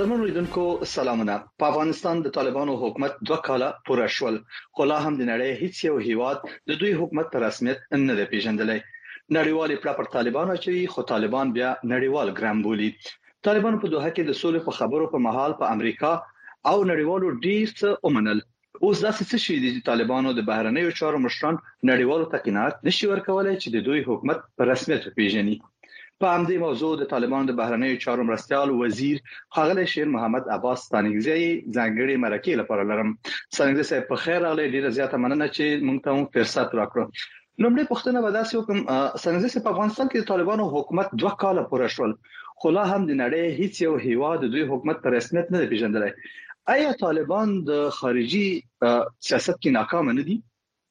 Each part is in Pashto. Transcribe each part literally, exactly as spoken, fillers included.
قدرمن لیدونکو سلامونه. په افغانستان د طالبانو حکومت دوه کاله پوره شول، خو لا هم د نړۍ هیڅ یو هیواد د دوی حکومت په رسمیت نه دی پیژندلی. نړیوال پړه پر طالبانو چې خو طالبان بیا نړیوال ګرام بولی. طالبان په دوحه کې د سولې په خبرو په محل په امریکا او نړیوالو ډیر څه ومنل. اوس داسې څه شي دي چې طالبانو د بهرنیو چارو مشران نړیوالو ته قناعت نشي ورکولای چې د دوی حکومت په رسمیت پیژني. په همدې موضوع د طالبانو د بهرنیو چارو مرستيال وزیر ښاغلی شیر محمد عباس ستانکزی ځانګړي مرکې لپاره لرم. ستانکزی صاحب په خیر راغلی، ډیره زیاته مننه چې موږ ته فرصت راکړو. لومړی پوښتنه به داسې وکم، ستانکزی صاحب په افغانستان کې د طالبانو حکومت دوه کاله پوره شول، خو لا هم د نړۍ هیڅ یو هیواد د دوی حکومت په رسمیت نه پیژندلی. آیا طالبان د خارجي سیاست کې ناکام نه دي؟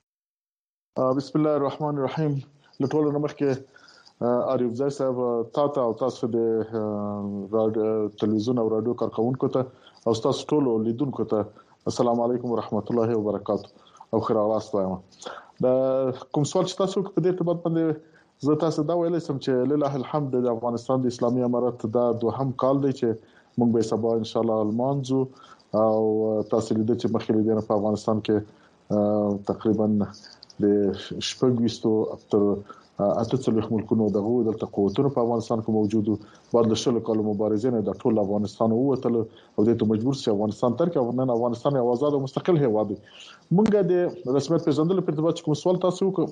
بسم الله الرحمن الرحیم. لټول نمبر کې اریوب ځای صاحب تاسو او تاسو د تلویزیون او رادیو کارکونکو ته او تاسو ټول لیدونکو ته السلام علیکم ورحمت الله وبرکاتہ او خیر راست وایم. دا کوم سوال چې تاسو په دې ارتباط باندې زه تاسو دا ویل سم چې لله الحمد د افغانستان د اسلامي امارت دا دوهم کال دی چې موږ به سبا ان شاء الله المانزو او تاسو لیدل چې مخکې دې په افغانستان کې تقریبا د شپږ تر اته څلوېښت ملکونو دغه دلته قوتونه په افغانستان کې موجود وو. بعد له شلو کالو مبارزې نه د ټول افغانستان ووتل او د ته مجبور شي افغانستان تر کې نن افغانستان یو آزاد او مستقل هیواد دی. موږ د رسمیت پیژندلو په ارتباط کوم سوال تاسو وکړ،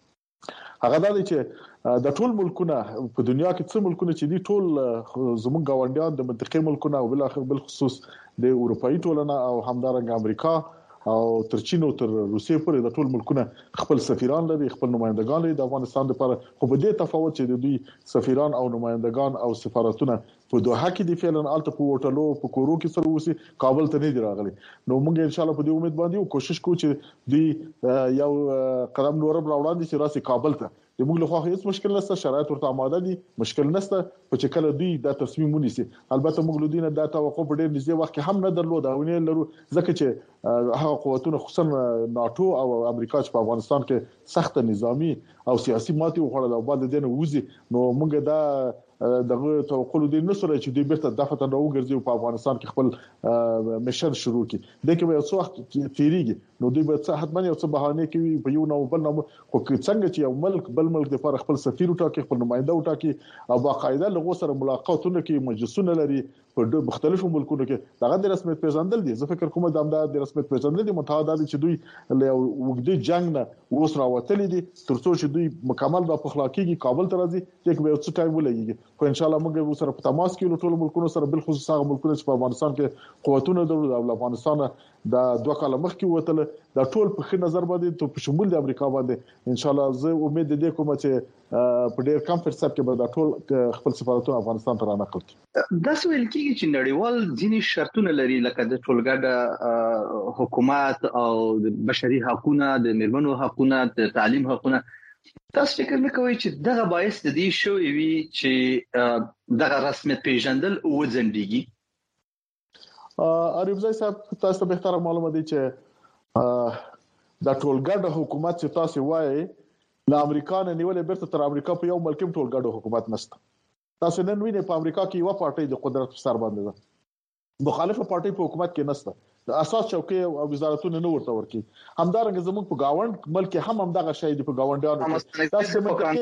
هغه دا دی چې د ټول ملکونه په دنیا کې څو ملکونه چې دي ټول زموږ ګاونډیان د منطقې ملکونه او بل اخر بل خصوص د اروپאי ټولنه او همدارنګه امریکا او تر چین او تر روسیې پورې د ټول ملکونه خپل سفیران لري، خپل نمائندگان لري د افغانستان لپاره. خو په دې تفاوت چې د دوی سفیران او نمائندگان او سفارتونه په دوحه کې دي فعلا الته په هوټلو په کورو کې سره وسی کابل ته نه دی راغلي. نو موږ ان شاء الله په دې امید باندې کوشش کوو چې دوی یو قدم نور وړاندې چې راسي کابل ته. د موږ له خوا هیڅ مشکل نشته، شرایط ورته آماده دي، مشکل نشته. په چې کله دوی دا تصمیم ونیسي، البته موږ له دوی نه دا توقع په ډېر نږدې وخت کې هم نه درلود او نه لرو، ځکه چې هغه قوتونه خصوصا ناتو او امریکا چې په افغانستان کې سخت نظامی او سیاسي ماتې وخوړل او بعد دې نه وځي. نو موږ دا دغه توقع دې نه سره چې دوی بیرته دفعه نه وګرځي په افغانستان کې خپل مشن شروع کړي. د کوم یو څه وخت تیریږي نو دوی به څه حتمن یو څه بهانه کوي په یو نو بل نو، خو څنګه چې یو ملک بل ملک د لپاره خپل سفیر وټاکي، خپل نمائنده وټاکي او باقاعده لغو سره ملاقاتونه کوي، مجلسونه لري په مختلفو ملکونو کې، دغه د رسمیت پیژندل دي. زه فکر کوم دا د رسمیت پیژندل دي متعهد دي چې دوی له وګړي جنگ نه اوس راوتلي دي ترڅو چې دوی مکمل د اخلاقیږي کابل ته راځي. دغه به څه ټایم ولګي، خو ان شاء الله موږ سره په تماس کې ټول ملکونو سره بل خصوص هغه ملکونه چې په افغانستان کې قوتونه درلود او افغانستان دا دوه کاله مخکې وته دا ټول په خې نظر باندې ته په شمول د امریکا باندې ان شاء الله زه امید دې کوم چې په ډېر کم فرصت کې به دا ټول خپل سفارتونه افغانستان ته رانقل کړي. دا څه ویل کېږي چې نړیوال ځینې شرطونه لري لکه د ټولګډه حکومت او د بشري حقوقونه، د میرمنو حقوقونه، د تعلیم حقوقونه. تاسو فکر نه کوئ چې دغه باعث د دې شوې وي چې دغه رسمیت پیژندل وځنډيږي؟ اریوب ځای صاحب تاسو به تر معلومه دي چې دا ټولګډه حکومت چې تاسو وایي د امریکا نه نیولې بیرته تر امریکا په یو ملک کې ټولګډه حکومت نشته. تاسو نن وینئ په امریکا کې یو پارټي د قدرت په سر باندې ده، مخالفه پارټي په حکومت کې نشته، د اساس چوکۍ او وزارتونه نه ورته ورکي. همدارنګه زموږ په گاوند ملک هم همدغه شی دی، په گاونډیانو تاسو منطقي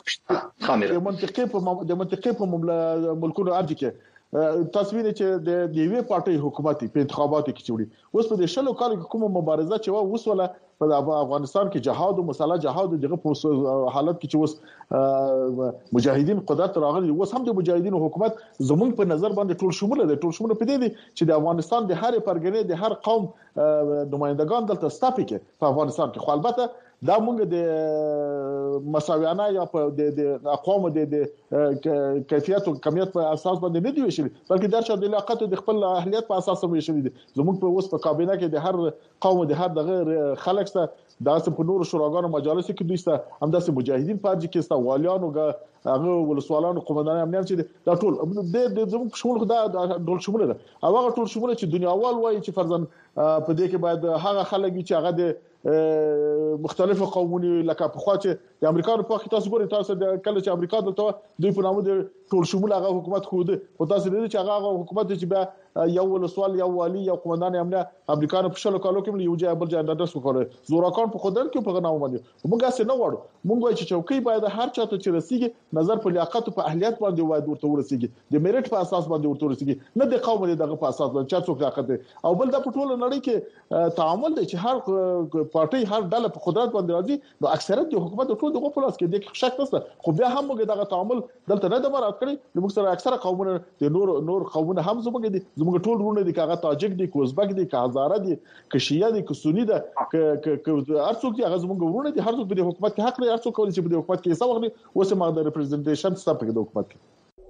منطقي په د منطقي په ملکونو ارجه کې تاسو وینئ چې د دیوی پارټي حکومت په انتخاباتو کې چوړي. اوس په دې شلو کالو کې کومه مبارزه چې و وسوله په افغانستان کې جهاد او مسله جهاد دغه په حالت کې چې اوس مجاهدین قدرت راغلي، اوس هم د مجاهدینو حکومت زمونږ په نظر باندې ټول شموله دی. ټول شموله په دې دي چې د افغانستان د هر پرګنې د هر قوم نمائندگان دلته ستاپي کې په افغانستان کې. خو البته دا موږ د مساویانه یا په د اقوام د کیفیت او کمیت په اساس باندې نه دی وشلي، بلکې درشه د لیاقت او د خپل اهلیت په اساس وشلي دي. زموږ په اوس په کابینه کې د هر قوم د هر دغه خلک ته داسې په نورو شوراګانو مجالس کې دوی ته هم داسې مجاهدین پاتې کې ستا والیانو هغه ولسوالانو قومندان امنیت چې دا ټول د زموږ شمول دا ټول شمول ده. او هغه ټول شمول چې دنیاوال وایي چې فرضاً په دې کې باید هغه خلک چې هغه د مختلفو قومونو لکه په خوا چې د امریکا په خوا تاسو ګورئ، تاسو د کله چې امریکا دلته دوی په نامه د ټول شمول هغه حکومت خو ده، خو تاسو دې چې هغه حکومت چې بیا یو ولسوال یو والی یو قومندان امنیه امریکایانو په شلو کالو کې یو ځای بل ځای انداز وکړ زوراکان په خودن کې په غناو باندې موږ څه نه وړو موږ وایو چې چوکۍ باید هر چاته چې رسیږي نظر په لیاقت او په اهلیت باندې وایي ورته ورسیږي د میرټ په اساس باندې ورته ورسیږي نه د قوم دغه په اساس باندې چې څوک لیاقت دی او بل د پټول نړۍ کې تعامل دی چې هر پارټي هر ډله په قدرت باندې راځي نو اکثریت د حکومت ټول دغه په لاس کې د شک نشته خو بیا هم موږ دغه تعامل دلته نه د مراد کړی موږ سره اکثره قومونه د نور نور قومونه هم زموږ دي زموږ ټول ورونه دي کاغه تاجک دي کوزبک دي هزاره دي کشیه دي کسونی ده ک هر څوک دي هغه زموږ ورونه دي هر څوک په حکومت کې حق لري هر څوک کولی چې په حکومت کې حساب وکړي اوس ما د ریپرزنټیشن ستاسو په حکومت کې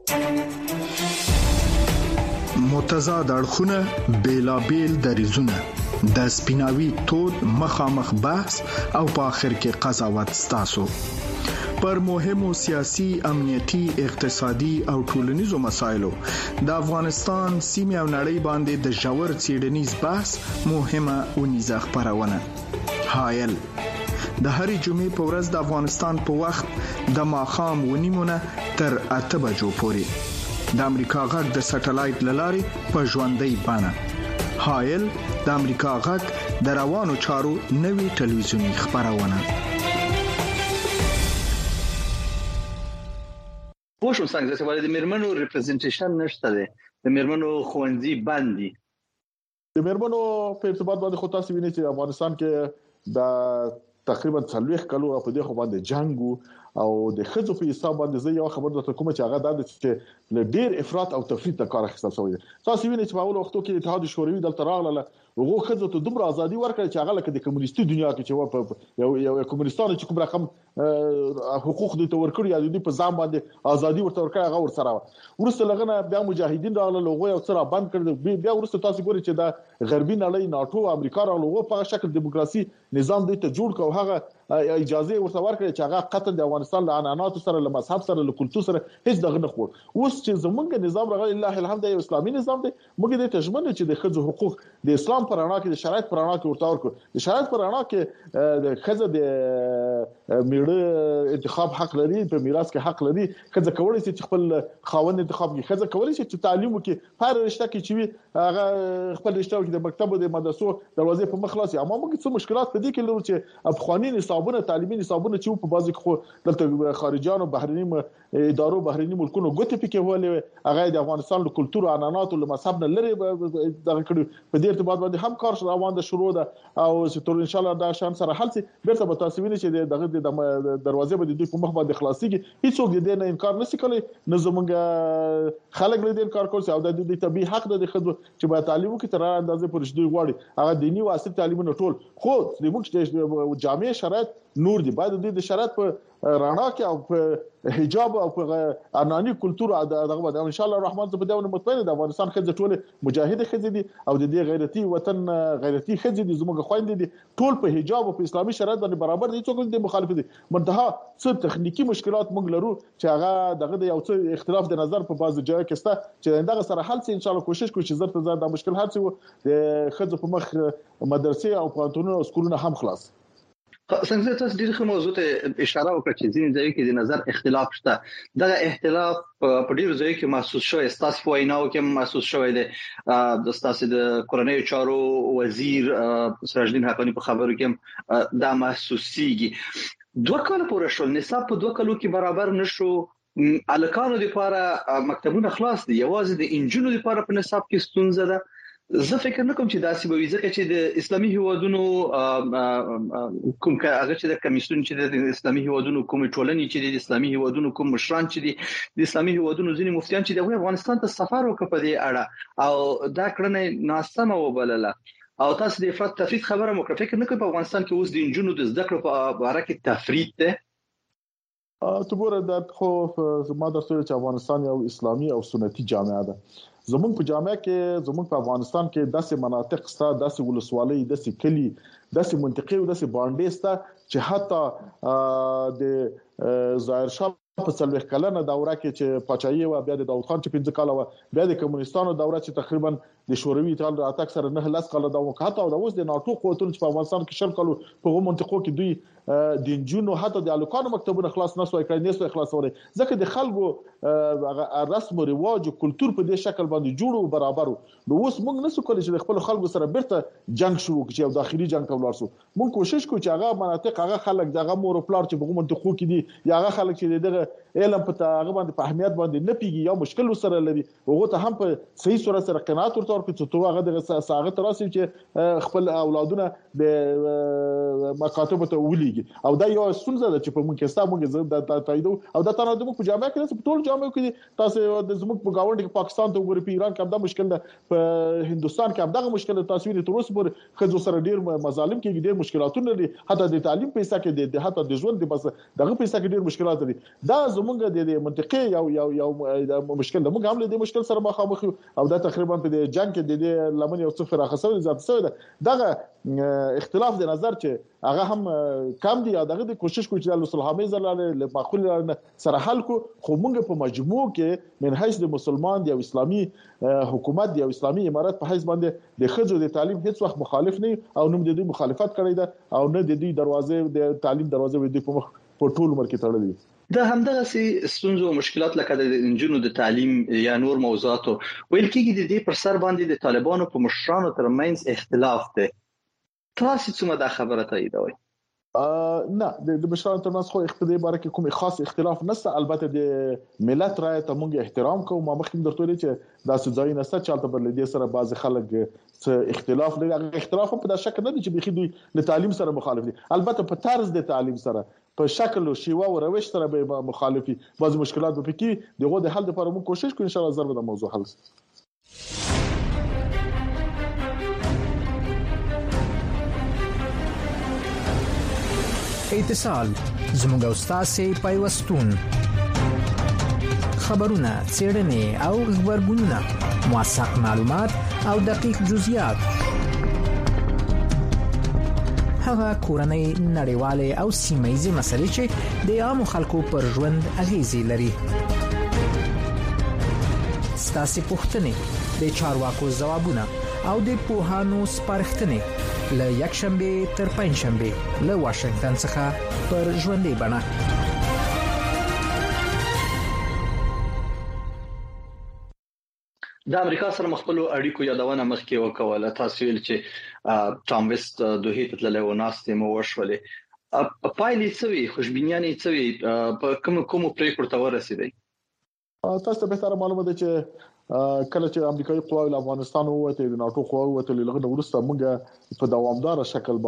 متضاد اړخونه بیلابیل دریزونه د سپیناوي تود مخامخ بحث او په اخر کې قضاوت ستاسو پر مهمو سیاسي امنیتي اقتصادي او ټولنیزو مسایلو د افغانستان سیمه او نړۍ باندې د ژور څېړنیز بحث مهمه ونیزه خبرونه حایل د هرې جمعې په ورځ د افغانستان په وخت د ماخام ونیمونه تر اته بجو پورې د امریکا غږ د سټلایټ للارې په ژوندۍ بڼه حایل د امریکا غږ د روانو چارو نوي ټلویزیونی خبرونه پوښتنه څنګه چې ولې د میرمنو ریپرزنټیشن نشته ده د میرمنو خوندزي باندې د میرمنو په ارتباط باندې خو تاسو وینئ چې افغانستان کې د تقریبا څلوېښت کلو په دې خو باندې جنگ او د خځو په حساب باندې زه یو خبر درته کوم چې هغه د چې له ډیر افراط او تفریط د کار اخیستل شوی تاسو وینئ چې په اول وختو کې اتحاد شوروي دلته راغله هغه خځو ته دومره ازادي ورکړه چې هغه لکه د کمونیستي دنیا کې چې یو یو کمونستانو چې کوم رقم حقوق دي تور کړی یا د په ځام باندې ازادي ورته ورکړه هغه ورسره ورسته لغنه بیا مجاهدین راغله لغوی او سره بند کړل بیا ورسته تاسو ګورئ چې د غربي نړۍ ناتو امریکا راغله په شکل دیموکراسي نظام دی ته جوړ کو هغه اجازه ورته ورکړه چې هغه قطن د افغانستان له عنعناتو سره له مذهب سره له کلتور سره هیڅ دغه نه خور اوس چې زمونږ نظام راغلی الله الحمد یو اسلامي نظام دی موږ د تجمن چې د خځو حقوق د اسلام پر اړه کې د شرایط پر اړه کې ورته ورکړو د شرایط پر اړه کې د خځه د میړه انتخاب حق لري په میراث کې حق لري خځه کولای شي چې خپل خاوند انتخاب کړي خځه کولای شي چې تعلیم وکړي هر رشته کې چې هغه خپل رشته وکړي د مکتب او د مدرسو دروازې په مخ خلاصي اما موږ څه مشکلات په دې کې لرو چې افغاني نصابونه تعلیمي نصابونه چې په بازي کې دلته خارجيانو بهرني ادارو بهرني ملکونو ګوتې پکې ولې هغه د افغانستان له کلتور او عنعنات او مذهب نه لري دغه کړي په دې ارتباط باندې هم کار روان ده شروع ده او چې تر ان شاء الله دا شان سره حل شي بیرته به تاسو وینئ چې دغه د دروازې به د دوی په مخ باندې خلاصيږي هیڅوک دې نه انکار نشي کولی نه زمونږ خلک دې انکار کوي او د دې طبي حق د خدو چې به تعلیم وکړي تر اندازې پرې دوی غواړي هغه دینی او عصري تعلیمونه ټول خو د موږ جامع شرایط نور دي باید د شرایط په رانا کې او په حجاب او په عنعني کلتور دغه باندې ان شاء الله الرحمن زه په دې مطمئن د افغانستان خځې ټول مجاهد خځې دي او د دې غیرتي وطن غیرتي خځې دي زموږ خويندې دي ټول په حجاب او په اسلامي شرایط باندې برابر دي څوک د مخالف دي منتها څه تخنیکی مشکلات موږ لرو چې هغه دغه د یو څه اختلاف د نظر په بعض ځای کې ستا چې دغه سره حل شي ان شاء الله کوشش کوو چې زر ته زر د مشکل حل شي د خځو په مخ مدرسې او پانتونونه او سکولونه هم خلاص څنګه تاسو ډیره موضوع ته اشاره وکړه چې ځینې ځای کې د نظر اختلاف شته دا اختلاف په ډیرو ځای کې محسوس شوی تاسو ویناو کې محسوس شوی دی د تاسو د کورنۍ چارو وزیر سراج الدین حقانی په خبرو کې دا محسوسيږي دوه کال پورې شو نصاب په دوه کالو کې برابر نشو الکانو لپاره مکتبونه خلاص دي یوازې د انجینو لپاره په نصاب کې ستونزه ده زه فکر نه کوم چې داسې به وي ځکه چې د اسلامي هیوادونو کوم هغه چې د کمیسیون چې د اسلامي هیوادونو کوم ټولنې چې د اسلامي هیوادونو کوم مشران چې د اسلامي هیوادونو ځینې مفتیان چې د افغانستان ته سفر وکړ په دې اړه او دا کړنه ناسمه وبلله او تاسو د افراط تفریط خبره مو کړې فکر نه کوم په افغانستان کې اوس د انجونو د زده کړو په اړه کې تفریط ده ته ګوره دا خو زما درته چې افغانستان یو اسلامي او سنتي جامعه ده زمونږ په جامعه کې زمونږ په افغانستان کې داسې مناطق ستا داسې ولسوالۍ داسې کلی داسې منطقې او داسې باندې ستا چې حتی د ظاهر شاه په څلوېښت کلنه دوره کې چې پاچاهي و بیا د داوود خان چې پنځه کاله و بیا د کمونستانو دوره چې تقریبا د شوروي اتحاد راتګ سره نه لاس کاله دا وکړه او د اوس د ناتو قوتونو چې په افغانستان کې شل کالو په منطقو کې دوی د جنونو حتی د الکانو مکتبونو خلاص نه سوي کړي نه سوي خلاصوري ځکه د خلکو رسم او رواج او کلچر په دې شکل باندې جوړو برابر نو اوس موږ نه سو کولای چې خپل خلکو سره بیرته جنگ شروع کړو او داخلي جنگ ته ولرسو موږ کوشش کوو چې هغه مناطق هغه خلک دغه مور پلار چې په منطقو کې دي یا هغه خلک چې دغه علم په هغه باندې په اهمیت باندې نه پیږي یا مشکل سره لري هغه ته هم په صحیح صورت سره قناعت ورته ورکړي چې هغه دغه ساغه تراسي چې خپل اولادونه د مکاتب ته ولېږي او دا یو ستونزه ده چې په موږ کې ستا موږ د تایید او د تنه د په جامعه کې په ټول جامعه کې تاسو د زموږ په گاونډ کې پاکستان ته وګورئ په ایران کې هم دا مشکل ده په هندستان کې هم دا مشکل ده تاسو وینئ تر اوسه پورې خځو سره ډیر مظالم کې ډیر مشکلاتونه دي حتی د تعلیم پیسې کې د حتی د ژوند د بس دغه پیسې کې ډیر مشکلات دي دا زموږ د منطقي یو یو یو مشکل ده موږ هم له دې مشکل سره مخامخ او دا تقریبا په د جنگ کې د لمن یو صفر راخصوي ذات سوی ده دغه اختلاف د نظر چې هغه هم کم دي دغه د کوشش کوي چې د صلحامي زلاله معقول سره حل کو خو موږ په مجموع کې من حیث د مسلمان دی او اسلامي حکومت دی او اسلامي امارات په حیث باندې د خځو د تعلیم هیڅ وخت مخالف نه او نوم د دې مخالفت کړی ده او نه د دې دروازه د تعلیم دروازه وي د په ټول عمر کې تړلې د همدغه سي ستونزو او مشکلات لکه د انجونو د تعلیم یا نور موضوعاتو ویل کېږي د دې پر سر باندې د طالبانو په مشرانو ترمنځ اختلاف دی تاسو څومره دا خبره تاییدوي نه د مشرانو ترمنځ خو اختلاف باره کې کوم خاص اختلاف نشته البته د ملت رائے ته موږ احترام کوو ما مخکې درته ویل چې دا سځای نشته چې البته بل دې سره بعض خلک څه اختلاف لري اختلاف په دا شک نه دي چې بخي دوی له تعلیم سره مخالف دي البته په طرز د تعلیم سره په شکل او شیوه او روش سره به مخالفي بعض مشکلات به پکې دغه د حل لپاره موږ کوشش کوو ان شاء الله ضرب د موضوع حل اتصال زموږ استاد پیوستون خبرونه څېړنې او خبرګونونه موثق معلومات او دقیق جزئیات هغه کورنۍ نړیواله او سیمایي مسلې چې د عام خلکو پر ژوند اغیزې لري ستاسو پوښتنې د چارواکو ځوابونه او د پوهانو سپارښتنې له یکشنبه تر پنځشنبه له واشنگټن څخه پر ژوندۍ بڼه د امریکا سره مخبلو اړیکو یادونه مخکې وکوله تاسو ویل چې ټام ویست دوه ته تللی و ناستې مو وشولې پایلې څه وي خوشبینیانې څه وي په کوم کوم پریکړو ته ورسېدې تاسو ته به تر معلومه ده چې کله چې امریکایي قواوې له افغانستان ووتې د ناتو قواوې ووتې لږ وروسته موږ په دوامدار شکل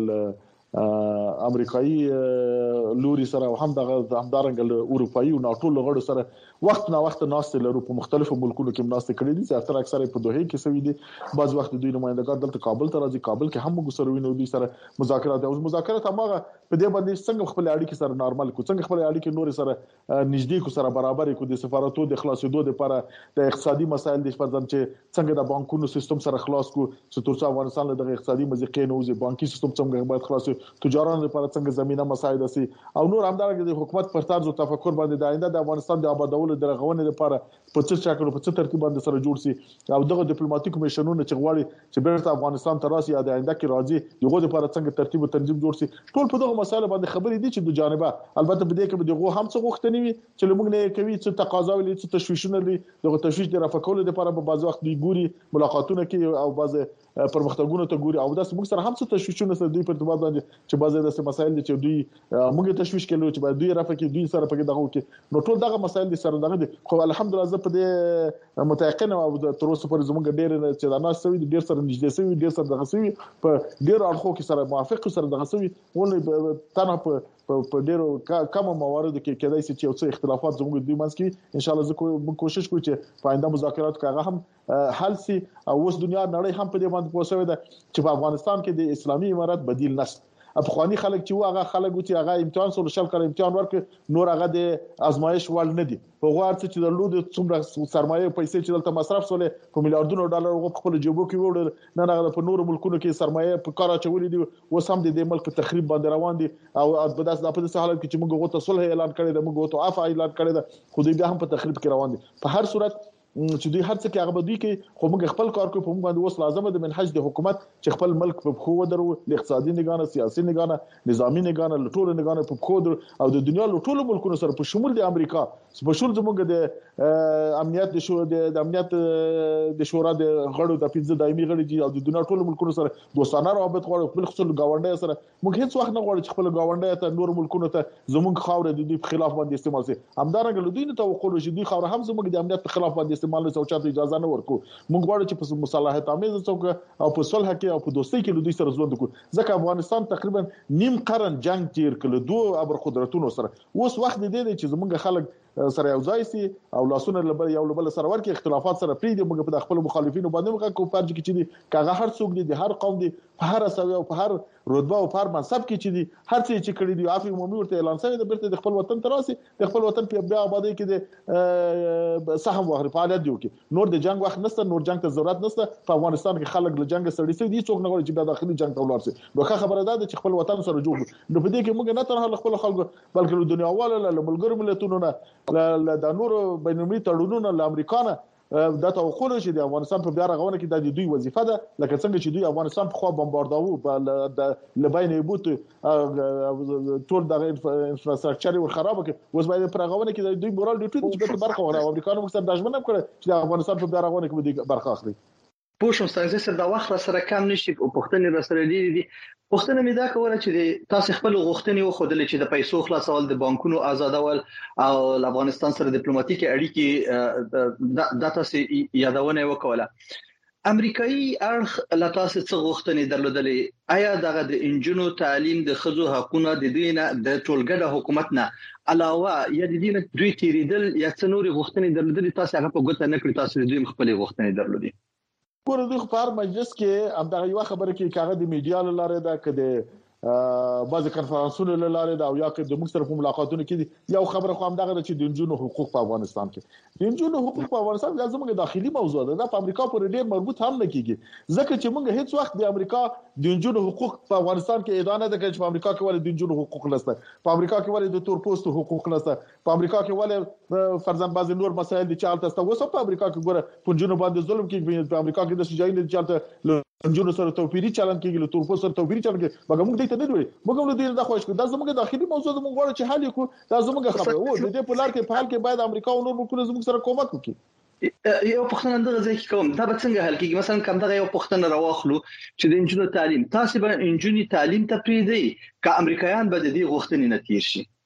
باندې امریکایي لوري سره او هم دغه همدارنګ اروپایي او ناتو لغړو سره وخت نه وخت ناست لرو په مختلفو ملکونو کې ناست کړي دي چې تر اکثره په دوه کې سوي دي بعض وخت دوی نمائندګان دلته کابل ته راځي کابل کې هم موږ سره وینو دوی سره مذاکرات او مذاکرات هغه په دې باندې څنګه خپل اړیکې سره نارمل کو څنګه خپل اړیکې نور سره نږدې کو سره برابر کو د سفارتونو د خلاصېدو لپاره د اقتصادي مسایل د پرځم چې څنګه د بانکونو سیستم سره خلاص کو چې ترڅو افغانستان له دغه اقتصادي مزیقې نه وځي بانکي سیستم څنګه باید خلاص تجارانو لپاره څنګه زمينه مساعده سي او نور همدارنګه د حکومت پر طرز او تفکر باندې د آینده د افغانستان د آبادولو د رغونې لپاره په څه شکل په څه ترتیب باندې سره جوړ سي او دغه ډیپلوماټیک میشنونه چې غواړي چې بیرته افغانستان ته راسي یا د آینده کې راځي دغه لپاره څنګه ترتیب او تنظیم جوړ سي ټول په دغه مسایل باندې خبرې دي چې د جانبه البته په دې کې دغه هم څه غوښتنې وي چې موږ نه کوي چې تقاضا ولې چې تشویشونه لري دغه تشویش د رافقولو لپاره په بعض وخت دی ګوري ملاقاتونه کوي او بعض پرمختګونه ته ګوري او دا موږ سره هم څه تشویشونه سره دوی په ارتباط باندې چې بعض د مسایل دي چې دوی موږ تشویش کړو چې باید دوی رافقي دوی سره په دغه کې نو ټول دغه مسایل دي سره دغه دي خو الحمدلله زه په دې متيقن او تر اوسه پر زموږ ډېر چې دا ناس سوي ډېر سره نږدې سوي ډېر سره دغه سوي په ډېر اړخو کې سره موافق سره دغه سوي ولې تنه په په ډېرو کم موارد کې کېدای شي چې یو څه اختلافات زموږ د منځ کې ان شاء الله زه کوشش کوم چې په آینده مذاکرات کې هغه هم حل سي او اوس دنیا نړۍ هم په دې باندې پوښتنه ده چې په افغانستان کې د اسلامي امارات بدیل نشته افغاني خلک چې هغه خلک چې هغه امتحان سره شل کړي امتحان ورکړي نور هغه د ازمایش ول نه دي په غواړ چې د لود څومره سرمایه پیسې چې دلته مصرف سولې په میلیارډونو ډالر غو خپل جیبو کې وړل نه هغه په نور ملکونو کې سرمایه په کار اچولې دي اوس هم د ملک په تخریب باندې روان دي او په داس د په حالت کې چې موږ غوته صلح اعلان کړی دی موږ غوته عفو اعلان کړی دی خو دوی هم په تخریب کې روان دي په هر صورت چې دوی هر څه کې هغه دوی کې خو موږ خپل کار کوو په موږ باندې اوس لازم ده منهج د حکومت چې خپل ملک په خو درو اقتصادي نگانه سیاسي نگانه نظامی نگانه ټول نگانه په خو درو او د دنیا له ټولو ملکونو سره په شمول د امریکا په شمول زموږ د امنیت د شو د امنیت د شورا د غړو د پنځه دایمي غړي دي او د دنیا ټولو ملکونو سره دوستانه روابط غواړي خپل خصوصي ګاونډي سره موږ هیڅ وخت نه غواړو چې خپل ګاونډي ته نور ملکونو ته زموږ خاور د دې په خلاف باندې استعمال شي همدارنګه له دوی نه توقع لري چې دوی خاور هم زموږ د امنیت په خلاف باندې استعمال نه سوچاته اجازه نه ورکو موږ غواړو چې په مصالحت آمیز څوک او په صلح کې او په دوستۍ کې له دوی سره ژوند وکړو ځکه افغانستان تقریبا نیم قرن جنگ تیر کړ دوه ابر قدرتونو سره اوس وخت دی چې زموږ خلک سره یو ځای سي او لاسونه لبل یو لبل سره ورکه اختلافات سره پری دي موږ په خپل مخالفینو باندې موږ کو فرض کې چې دي کاغه هر څوک دي هر قوم دي په هر سوي او په هر رتبه او په هر منصب کې چې دي هر څه چې کړی دي عافي عمومي ورته اعلان شوی د برته د خپل وطن تراسي د خپل وطن په بیا آبادی کې د سهم وغیرہ فعالیت دی وکي نور د جنگ وخت نشته نور جنگ ته ضرورت نشته په افغانستان کې خلک له جنگ سړي سي دي څوک نه غواړي چې بیا داخلي جنگ ته ولاړ شي نو ښه خبره ده چې خپل وطن سره جوړ نو په دې کې موږ نه تنها خپل خلکو بلکې د دنیا والا له ملګرو ملتونو نه د نور بینالمللي تړونونو له امریکا نه دا توقع لري چې د افغانستان په بیا رغونه کې د دوی وظیفه ده لکه څنګه چې دوی افغانستان په خوا بمبارداوه په لبین بوت ټول د انفراستراکچر ور خراب کړ اوس باید په رغونه کې د دوی مورال ډیټو چې په برخه وره امریکانو مخ سره دښمن کړ چې د افغانستان په بیا رغونه کې برخه اخلي پوښتنه ستاسو سره د وخت سره کم نشي او پښتنې را سره دي پښتنه مې دا کوله چې تاسو خپل غوښتنې وخدل چې د پیسو خلاصول د بانکونو آزادول او افغانستان سره ډیپلوماټیک اړیکې د تاسو یادونه وکوله امریکایي اړخ لا تاسو څه غوښتنې درلودلې آیا دغه د انجونو تعلیم د خزو حقوقونه د دینه د ټولګړه حکومت نه علاوه یا د دینه دوی تیریدل یا څه نور غوښتنې درلودلې تاسو هغه په ګوته نه کړی تاسو دوی خپل غوښتنې درلودي ګوره دوی په هر مجلس کې هم دا یو خبره کې کاغه د میډیا لاره ده کده بعض کنفرانسونو لاره ده او یا کې د موږ سره په ملاقاتونو کې یو خبره خو هم دغه چې د انجونو حقوق په افغانستان کې د انجونو حقوق په افغانستان کې زموږ داخلي موضوع ده په امریکا پورې ډېر مربوط هم نه کیږي ځکه چې موږ هیڅ وخت د امریکا د انجونو حقوق په افغانستان کې اعلان نه کړ چې په امریکا کې ولې د انجونو حقوق نشته په امریکا کې ولې د تور پوستو حقوق نشته په امریکا کې ولې فرضاً بعض نور مسایل دي چې حالت وسو په امریکا کې ګوره پنځونو باندې ظلم کوي په امریکا کې د سجاین د چالت انجونو سره توپیری چلن کېږي له تور پوستو سره توپیری چلن کېږي مګر موږ دې ته نه وایي موږ له دې نه خوښ کو دا زموږ داخلي موضوع موږ غواړو چې حل وکړو دا زموږ خبره وو د دې په لار کې په حل کې باید امریکا او نور ملکونه زموږ سره کومک وکړي یو پښتنه دغه ځکه کوم دا به څنګه حل کېږي مثلا کوم دغه یو پښتنه راوخلو چې د انجونو تعلیم تاسو به انجونی تعلیم ته پریدي ک امریکایان به د دې غوښتنې نه تیر شي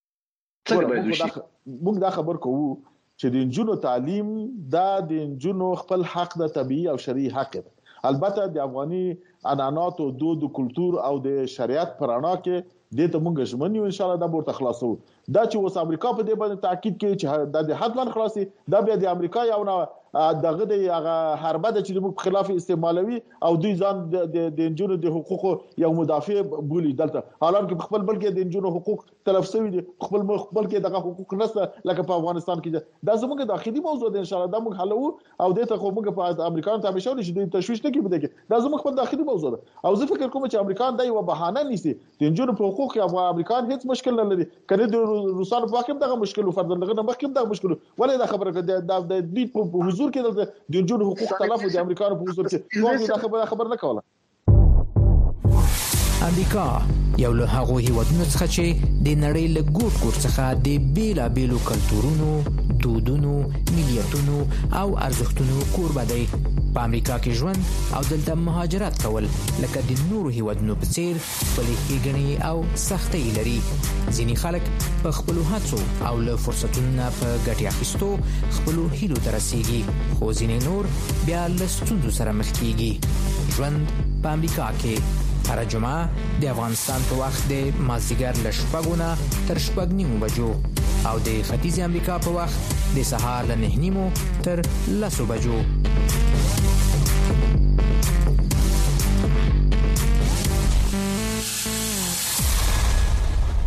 څنګه به وشي موږ دا خبر کوو چې د انجونو تعلیم دا د انجونو خپل حق د طبيعي او شرعي حق دی البته د افغاني عنعنات او دود او کلچر او د شریعت پرانا کې د ته مونږ ژمنو ان شاء الله دا ورته خلاصو دا چې اوس امریکا په دې باندې تاکید کوي چې د حتمن خلاصي دا بیا د امریکا یو نه دغه د هغه حربه د چې د خلاف استعمالوي او دوی ځان د انجونو د حقوقو یو مدافع بولی دلته حالانکه خپل بلکې د انجونو حقوق تلف شوی دي خپل خپل کې دغه حقوق نشته لکه په افغانستان کې دا زموږ داخلي موضوع ده ان شاء الله دا موږ حلو او د ته خو موږ په امریکایانو ته مشورې چې د تشویش نه کیږي دغه دا زموږ خپل داخلي موضوع ده او زه فکر کوم چې امریکایان دا یو بهانه نیسي د انجونو په حقوق کې امریکایان هیڅ مشکل نه لري کله د روسانو په واقع دغه مشکل فرض دغه مخکې دغه مشکل ولې دا خبره د د دې په حضور کې د انجونو حقوق تلف د امریکایانو په حضور کې موږ دا خبره خبر نه کوله امریکا یو له هغو هیوادونو څخه چې د نړۍ له ګوټ ګوټ څخه د بیلابیلو کلتورونو، دودونو، ملیتونو او ارزښتونو کوربه دی. په امریکا کې ژوند او دلته مهاجرت کول لکه د نورو هیوادونو په څیر خپلې ښېګڼې او سختۍ لري. ځینې خلک په خپلو هڅو او له فرصتونو نه په ګټې اخیستو خپلو هیلو ته رسیږي، خو ځینې نور بیا له ستونزو سره مخ کیږي. ژوند په امریکا کې هر جمعه د افغانستان په وخت د مازدیګر له شپږو نه تر شپږ نیمو بجو او د ختیځ امریکا په وخت د سهار له نهه نیمو تر لسو بجو.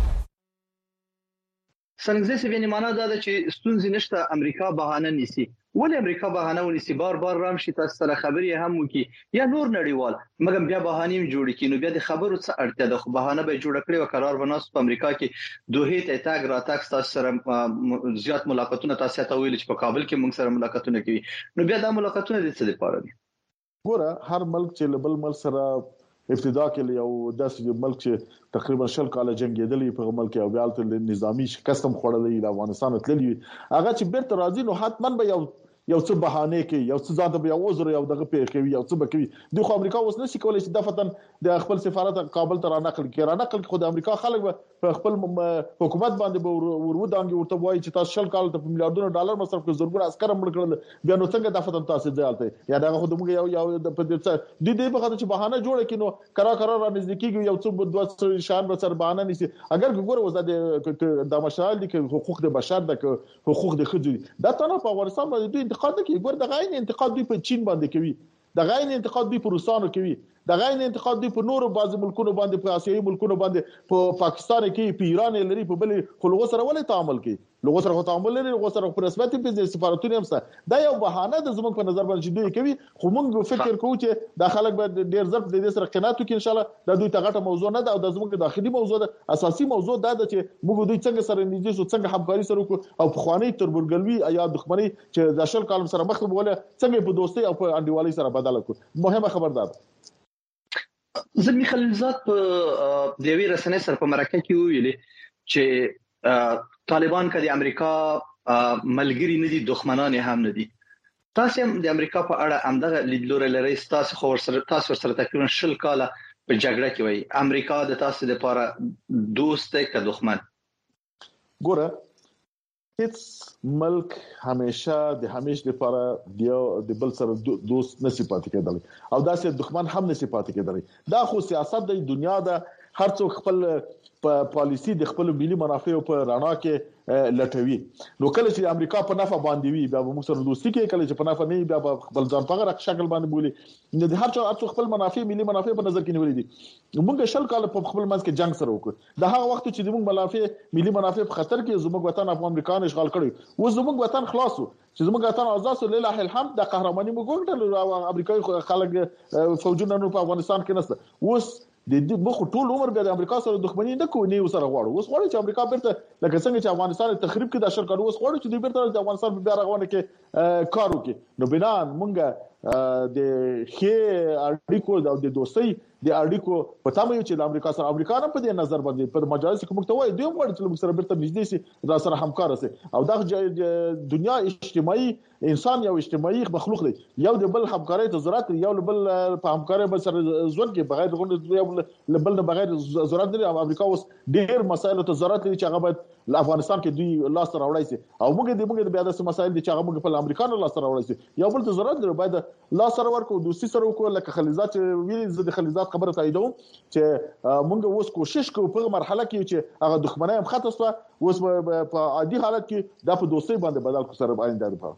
څنګه چې ویني معنا دا ده چې ستونزې نشته امریکا بهانه نیسي ولې امریکا بهانه ونیسي بار بار رامشي تاسو سره خبرې هم وکي یا نور نړیوال مګر بیا بهانه جوړ کړي نو بیا د خبرو څه اړتیا ده خو بهانه به جوړ کړي او قرار وناس په امریکا کې دوه ته تاګ راتاک تاسو سره زیات ملاقاتونه تاسو ته ویل چې په کابل کې موږ سره ملاقاتونه کوي نو بیا دا ملاقاتونه د څه لپاره دي ګوره هر ملک چې لبل ملک سره ابتدا کې یو داسې ملک چې تقریبا شل کال جنگیدلی په ملک او بیا تل نظامی شکست هم خوړلې د افغانستان تللی هغه چې بیرته راځي نو حتمان به یو یو څه بهانه کوي یو څه ځان ته یو وزر یو دغه پیر کوي یو څه بکوي د خو امریکا اوس نشي کولای چې دفتن د خپل سفارت کابل ته را نقل کړي را نقل خو د امریکا خلک په خپل حکومت باندې ورو دانګي ورته وایي چې تاسو شل کال ته میلیارډونو ډالر مصرف کړئ زورګر عسكر مړ کړل بیا نو څنګه دفتن تاسو ځالته یا دغه خو دغه یو یو د پدې د دې په خاطر چې بهانه جوړ کینو کرا کرا را نزدیکي یو څه دوه شان به سر بهانه نيسي اگر ګوره وزاده د مشال دي حقوق د بشر د حقوق د خځو دا ته په افغانستان باندې دوی انتقاد کوي ګوره د غاین انتقاد دوی په چین باندې کوي د غاین انتقاد دوی په روسانو کوي د غاین انتقاد دوی په نورو بعض ملکونو باندې په آسیایي ملکونو باندې په پاکستان کې په ایران لري په بل خلغو سره ولې تعامل کوي لغو سره تعامل لري لغو سره په رسمي په سفارتونو هم سره دا یو بهانه د زموږ په نظر باندې دوی کوي خو موږ فکر کوو چې د خلک به ډیر ځل د دې سره قناعت وکړي ان شاء الله دا دوی ته غټه موضوع نه ده او د زموږ داخلي موضوع ده اساسي موضوع دا ده چې موږ دوی څنګه سره نږدې شو څنګه همکاري سره وکړو او په خواني تربورګلوي یا دښمنۍ چې د شل کال سره مخ بوله څنګه په دوستي او په انډیوالۍ سره بدل کړو مهمه خبر ده زمي خلیلزاد په دیوی رسنۍ سره په مرکه کې ویلي چې طالبان کدي امریکا ملګری نه دي دښمنان هم نه دي تاسو هم د امریکا په اړه همدغه لیدلور لري تاسو خو سره تاسو سره تقریبا شل کاله په جګړه کې وای امریکا د تاسو لپاره دوست دی که دښمن ګوره هیڅ ملک همیشه د همیش لپاره د بل سره دوست نشي پاتې کېدلی او داسې دښمن هم نشي پاتې کېدلی دا خو سیاست د دنیا د هر څوک خپل په پالیسی د خپل ملي منافع په رڼا کې لټوي نو کله چې امریکا په نفع باندې وي بیا موږ سره دوستي کوي کله چې په نفع نه بیا په خپل ځان په غره شکل باندې بولي د هر څو خپل منافع ملي منافع په نظر کې نیولې دي موږ شل کال په خپل منځ کې جنگ سره وکړو د هغه وخت چې موږ منافع ملي منافع په خطر کې زموږ وطن افغان امریکایان اشغال کړی و زموږ وطن خلاصو چې زموږ وطن آزاد سو لله الحمد د قهرماني موږ ګټل امریکایي خلک فوجونه نو په افغانستان کې نشته اوس د دې مخ ټول عمر بیا د امریکا سره دښمنی نه کوي نه سره غواړي اوس غواړي چې امریکا بیرته لکه څنګه چې افغانستان تخریب کې د شرکت اوس غواړي چې بیرته د افغانستان په بیا رغونه کې کار وکړي نو بنا مونږه د خې اړیکو د دوستۍ د اړیکو په تمه یو چې د امریکا سره امریکا نه په دې نظر باندې په مجالس کې موږ ته وایي دوی غواړي چې موږ سره بیرته نږدې شي دا سره همکار شي او دا دنیا اجتماعي انسان یو اجتماعي مخلوق دی یو د بل همکاري ته ضرورت یو بل په همکاري بل سره ژوند کې بغیر غونډه بل نه بغیر ضرورت دی امریکا اوس ډېر مسایل ته ضرورت لري چې هغه باید افغانستان کې دوی لاس ته راوړی شي او موږ د موږ د بیا د مسایل دي چې هغه موږ په امریکانو لاس ته راوړی شي یو بل ته ضرورت لري باید لاس سره ورکو دوستي سره وکړو لکه خلیزات ویل زه د خلیزات خبره تاییدوم چې موږ اوس کوشش کوو په مرحله کې چې هغه دښمنۍ هم ختم شوه اوس په عادي حالت کې د په دوستۍ باندې بدل کو سره آینده لپاره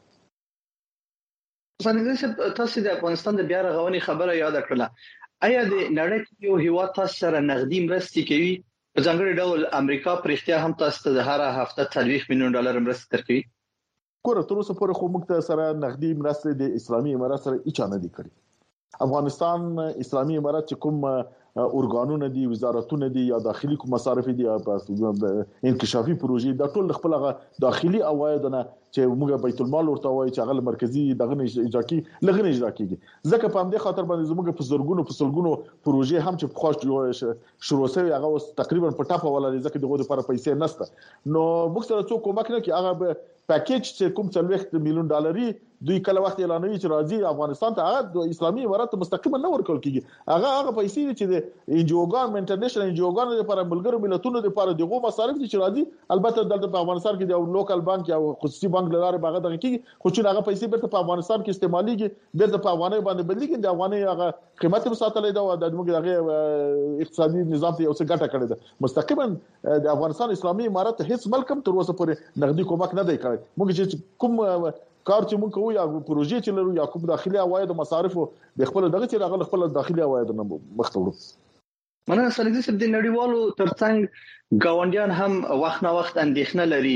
څنګه تاسو د افغانستان د بیا رغونې خبره یاد کړله آیا د نړۍ یو هیواد تاسو سره نقدي مرستې کوي په ځانګړي ډول امریکا پر اختیار هم تاسو ته د هر هفته څلوېښت میلیون ډالر مرسته درکوي ګوره تر اوسه پورې خو موږ ته سره نقدي مرستې د اسلامي امارات سره هیڅ نه دي کړی افغانستان اسلامي امارات چې کوم اورګانونه دي وزارتونه دي یا داخلي کوم مصارف دي یا انکشافي پروژې د ټول خپل داخلي عواید نه چې موږ بیت المال ورته وایي چې هغه مرکزی دغه اجرا کی لغنه اجرا کیږي ځکه په همدې خاطر باندې زموږ په زورګونو په سلګونو پروژې هم چې خوښ شروع شوی هغه تقریبا په ټاپه ولا ځکه دغه لپاره پیسې نشته نو موږ سره څوک کومک نه کوي هغه پاکیج چې کوم څلوېښت میلیون ډالري دوی کله وخت اعلانوي چې راځي افغانستان ته هغه د اسلامي امارات مستقیما نه ورکول کیږي هغه هغه پیسې چې د انجوګان انټرنیشنل انجوګان لپاره ملګرو ملتونو لپاره دغه مصارف دي چې راځي البته دلته په افغانستان کې د لوکل بانک یا خصوصي بانک لاره باغ دغه کیږي خو چې هغه پیسې بیرته په افغانستان کې استعماليږي بیرته په افغاني باندې بدلیږي د افغاني هغه قیمت په ساتلې دا د موږ دغه اقتصادي نظام ته یو څه ګټه کړې ده مستقیما د افغانستان اسلامي امارات هیڅ ملک هم تر اوسه پورې نقدي کومک نه دی کړی موږ چې کوم کار چې موږ کوو یا پروژې چې لرو یا کوم داخلي عواید او مصارف د خپل دغه چې راغله خپل داخلي عواید نه مخته وړو مننه سره د نړیوالو ترڅنګ گاونډیان هم وخت نه وخت اندېښنه لري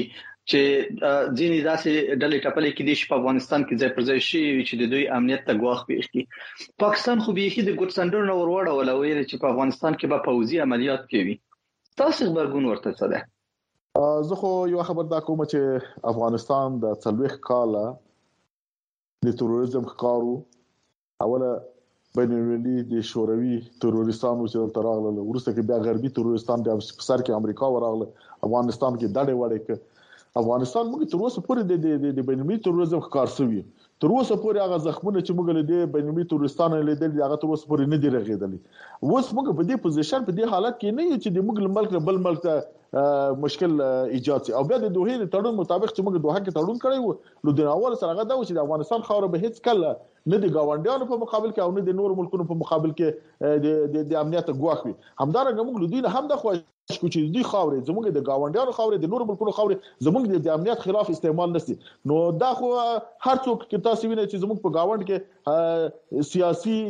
چې ځینې داسې ډلې ټپلې کې دي چې په افغانستان کې ځای پر ځای شي چې د دوی امنیت ته ګواښ پیښ کړي. پاکستان خو به د ګوت سندرو نور وړه ولا ویل چې په افغانستان کې به پوځي عملیات کوي. تاسو خبرګون ورته څه ده؟ زه خو یو خبر دا کوم چې افغانستان د څلويخ کاله د تروریزم ښکارو اوله بین المللي د شوروي تروریستانو چې تراغله ورسته کې بیا غربي تروریستان د سر کې امریکا ورغله افغانستان کې دړې وړې ک افغانستان موږ تر اوسه پورې د د بین المللي تروریزم ښکار شوی تر اوسه پورې هغه زخمونه چې موږ له دې بین المللي تروریستانو لیدل هغه تر اوسه پورې نه دی رغېدلی. اوس موږ په دې پوزیشن په دې حالت کې نه یو چې د موږ ملک بل ملک ته مشکل ایجاد شي او بیا د دوه د تړون مطابق چې موږ دوه کې تړون کړی وو نو د اول سره هغه دا و چې د افغانستان خاور به هیڅ کله نه د گاونډیانو په مقابل کې او نه د نور ملکونو په مقابل کې د د امنیت ګواښ وي. همدارنګه موږ له دوی نه هم د خو چې دوی خاورې زموږ د گاونډیانو خاورې د نور ملکونو خاورې زموږ د امنیت خلاف استعمال نشي. نو دا خو هر څوک کې تاسو وینئ چې زموږ په گاوند کې سیاسي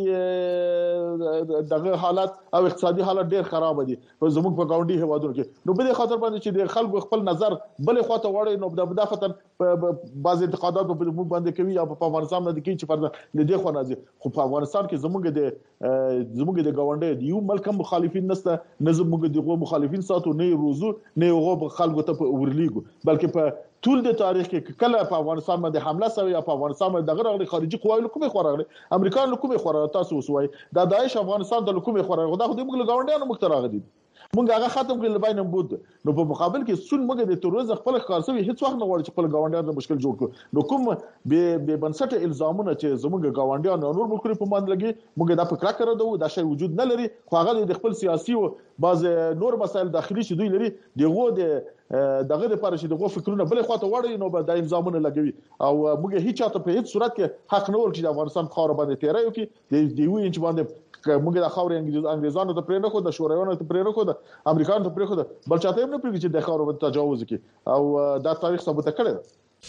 دغه حالت او اقتصادي حالت ډېر خراب دي زموږ په گاونډي هوادونو کې. نو په دې خاطر باندې چې د خلکو خپل نظر بلې خواته وړي نو د بدافتن بعض انتقادات په موږ باندې کوي یا په افغانستان باندې کوي چې فرض نه دی خو نازي خو په افغانستان کې زموږ د زموږ د گاونډي د یو ملک مخالفین نشته نه زموږ د مخالفین ساتو نه روزو نه غو خلکو ته ورلیګو بلکې په ټول د تاریخ کې کله په افغانستان باندې حمله شوی یا په افغانستان باندې دغه راغلي خارجي قواوی کومه خورغلي امریکایانو کومه خورغلي تاسو وسوي دا داعش افغانستان د کومه خورغلي دا خو د موږ گاونډیانو مخترغ دي موږ هغه ختم کړل بینم بود نو په مقابل کې سن موږ د تروریزم خپل خاصوي هیڅ وخت نه وړ چې خپل گاونډیانو د مشکل جوړ کړو نو کوم به به بنسټ الزامونه چې زموږ گاونډیانو نور ملکونو په باندې لګي موږ دا فکر کړو دا شی وجود نه لري خو هغه د خپل سیاسي او بعض نور مسایل داخلي چې دوی لري دغه د دغه لپاره چې دغه فکرونه بل خواته وړي نو به د الزامونه لګوي او موږ هیڅ چاته په هیڅ صورت کې حق نه ورکړي د افغانستان خاور باندې تیرایو کې د دیوی انچ باندې موږ د خاور انګریزانو ته پرې نه خو د شورویانو ته پرې نه خو د امریکایانو ته پرې خو د بل چاته نه پرې چې د خاور باندې تجاوز کوي او دا تاریخ ثابت کړی.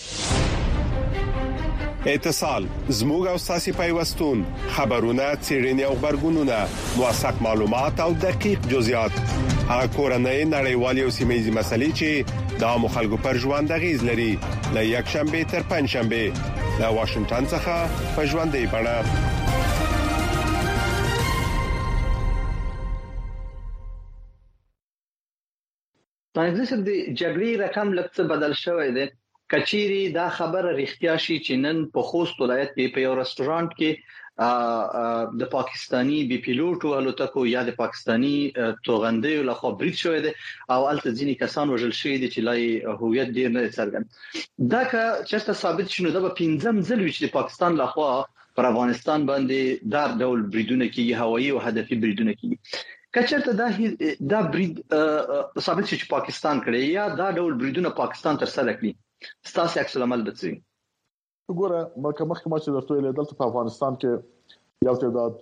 اتصال زموږ او ساسي پیوستون خبرونه چیرنی او خبرګونونه موثق معلومات او دقیق جزئیات هغه کورنۍ نړیوالې او سیمه‌یزې مسلې چې د مخالګو پر ژوند غیز لري له یک شنبه تر پنځ شنبه له واشنگټن څخه په ژوندۍ بڼه. تاسو د جګړې رقم لکه بدل شوی دی کچيري دا خبره رښتیا شي چې نن په خوست ولایت کې په یو رستورانت کې د پاکستانی بي پیلوټو الوتکو یا د پاکستانی توغندیو له خوا برید شوی دی او الته ځینې کسان وژل شوی دي چې لای هویت ډیر نه څرګند دا که چېرته ثابت شونه دا په پنځم ځل وی چې پاکستان له خوا پر افغانستان باندې دا ډول بریدونه کوي هوایي او هدفي بریدونه کوي کچته دا دا برید ثابت شي چې پاکستان کړي یا دا ډول بریدونه پاکستان تر سره کړی ستاسو عکس العمل به څه وګوره مکه مخکې ما چې درته ویل دلته په افغانستان کې یو تعداد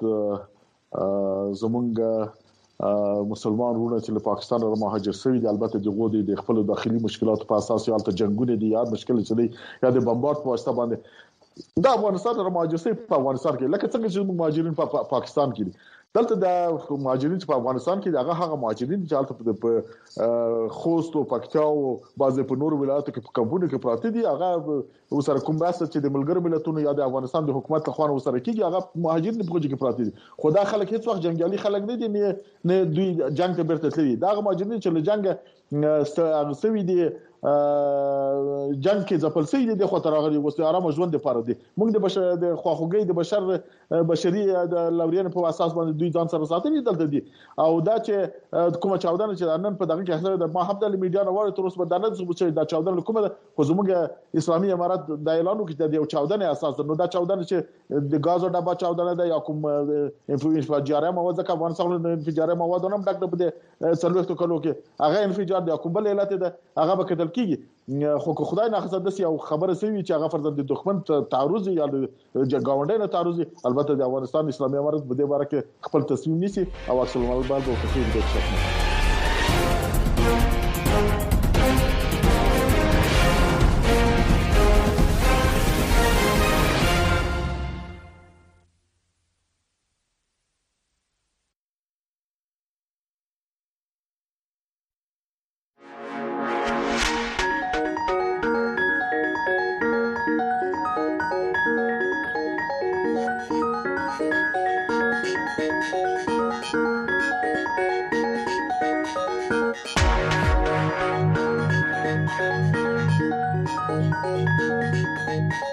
زمونږ مسلمان ورونه چې له پاکستان را مهاجر شوي دي البته دغه د خپل داخلي مشکلاتو په اساس یو الته جنگونه دي یا مشکل چې دی یا د بمبارد په واسطه باندې دا افغانستان را مهاجر شوي په افغانستان کې لکه څنګه چې مهاجرین په پاکستان کې دي دلته د مهاجرین په افغانستان کې دغه هغه مهاجرین چې البته په خوست او پکتیا او بعضې په نور ولایتو کې په کمپونو کې پراته دي هغه وسره کوم باسه چې د ملګر ملتونو یا د افغانستان د حکومت له خوا وسره کېږي هغه مهاجرین په خوځ کې پراته دي خو دا خلک هیڅ وخت جنگیالي خلک نه دي نه دوی جنگ ته بیرته تللي دا مهاجرین چې له جنگ ستاسو دي جنگ کې ځپل سي دي خو تر هغه وسه آرام ژوند لپاره دي موږ د بشر د خواخوږي د بشر بشري د لورین په اساس باندې دوی ځان سره ساتي دلته دي او دا چې کومه چاودنه چې نن په دغه کې د ما هم د میډیا نوړ تر اوسه بدانه چې دا چاودنه کومه خو زموږ اسلامي امارات د اعلانو کې د یو چاودنه اساس نو دا چاودنه چې د غاز او ډبا چاودنه ده یا کوم انفجار مواد ځکه افغانستان د انفجار مواد هم ډک د څلوختو کلو کې هغه انفجار د کوم بل علت ده هغه به کتل کیږي خو خدای نه خصه د یو خبره سوي چې هغه فرض د دښمن تعرض یا د گاونډي نه تعرض البته د افغانستان اسلامي امارت په دې باره کې خپل تصمیم نیسي او اصل مال بال په خپل د شکل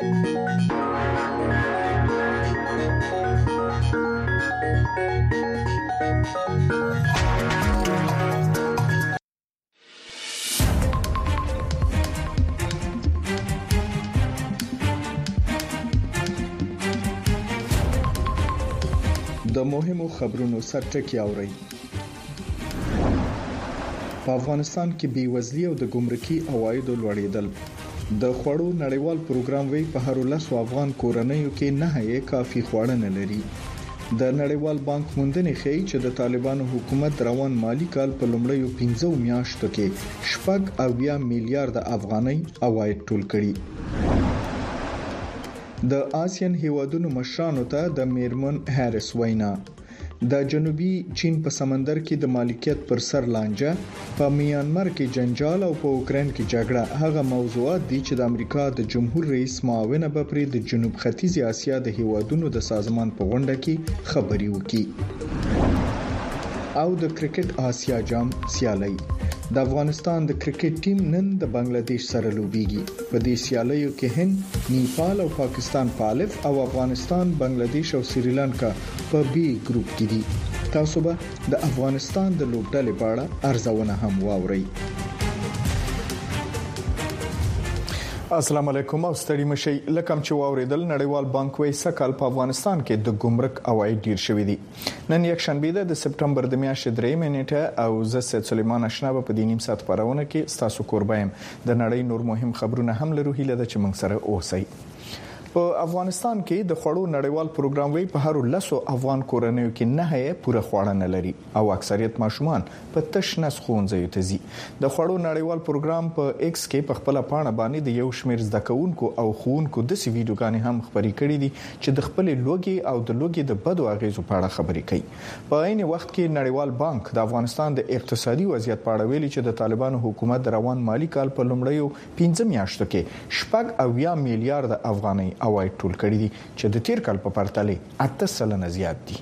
د مهمو خبرونو سرټکی اوري. په افغانستان کې بیوزلي او د ګمرکي عوایدو لوړېدل. د خوړو نړیوال پروګرام وی په هر لس افغان کورنیو کې نه یې کافي خواړه نه لري. د نړیوال بانک موندنې ښیي چې د طالبانو حکومت روان مالی کال په لومړیو پنځو میاشتو کې شپږ اویا میلیارډ افغانۍ عواید ټول کړي. د آسیان هیوادونو مشرانو ته د میرمن هاریس وینا. د جنوبي چین په سمندر کې د مالکیت پر سر لانجه، په میانمار کې جنجال او په اوکرين کې جګړه هغه موضوعات دي چې د امریکا د جمهور رئیس معاونه به پر د جنوب ختیځ اسیا د هیوادونو د سازمان په غونډه کې خبري وکړي. او د کرکټ آسیا جام سیالي. د افغانستان د کرکټ ټیم نن د بنگلاديش سره لوبيږي. په دې سیالیو کې هند، نیپال او پاکستان فعالف او افغانستان، بنگلاديش او سریلانکا په بي ګروپ کې دي. تاسو به د افغانستان د لوبډلې په اړه ارزونه هم واورئ. السلام علیکم او ستړي مشي. لکه چې واوریدل نړیوال بانک وایي سکهال په افغانستان کې د ګمرک عواید ډیر شوې دي. نن یک شنبه ده د سپټمبر د میاشتې درې منټه او زه سید سلیمان آشنا په دې نیم ساعت پرونه کې ستاسو قربایم د نړۍ نور مهم خبرونه هم لرو. هیله ده چې موږ سره اوسئ. په افغانستان کې د خوړو نړیوال پروګرام وی په هر لسو افغان کورنیو کې نه هي پوره خوړه نه لري او اکثریت ماشومان په تشنس خونځي ته ځي. د خوړو نړیوال پروګرام په ایکس کې په خپل پاڼه باندې د یو شمیر زده کوونکو او خوونکو د سی ویډیوګانې هم خبري کړې دي چې د خپل لوګي او د لوګي د بدو اغیزو په اړه خبري کوي. په عین وخت کې نړیوال بانک د افغانستان د اقتصادي وضعیت په اړه ویلي چې د طالبانو حکومت د روان مالی کال په لومړیو پنځه میاشتو کې شپږ اویا میلیارډ افغانۍ عواید ټول کړي دي چې د تیر کال په پرتله اته سلنه زیات دي.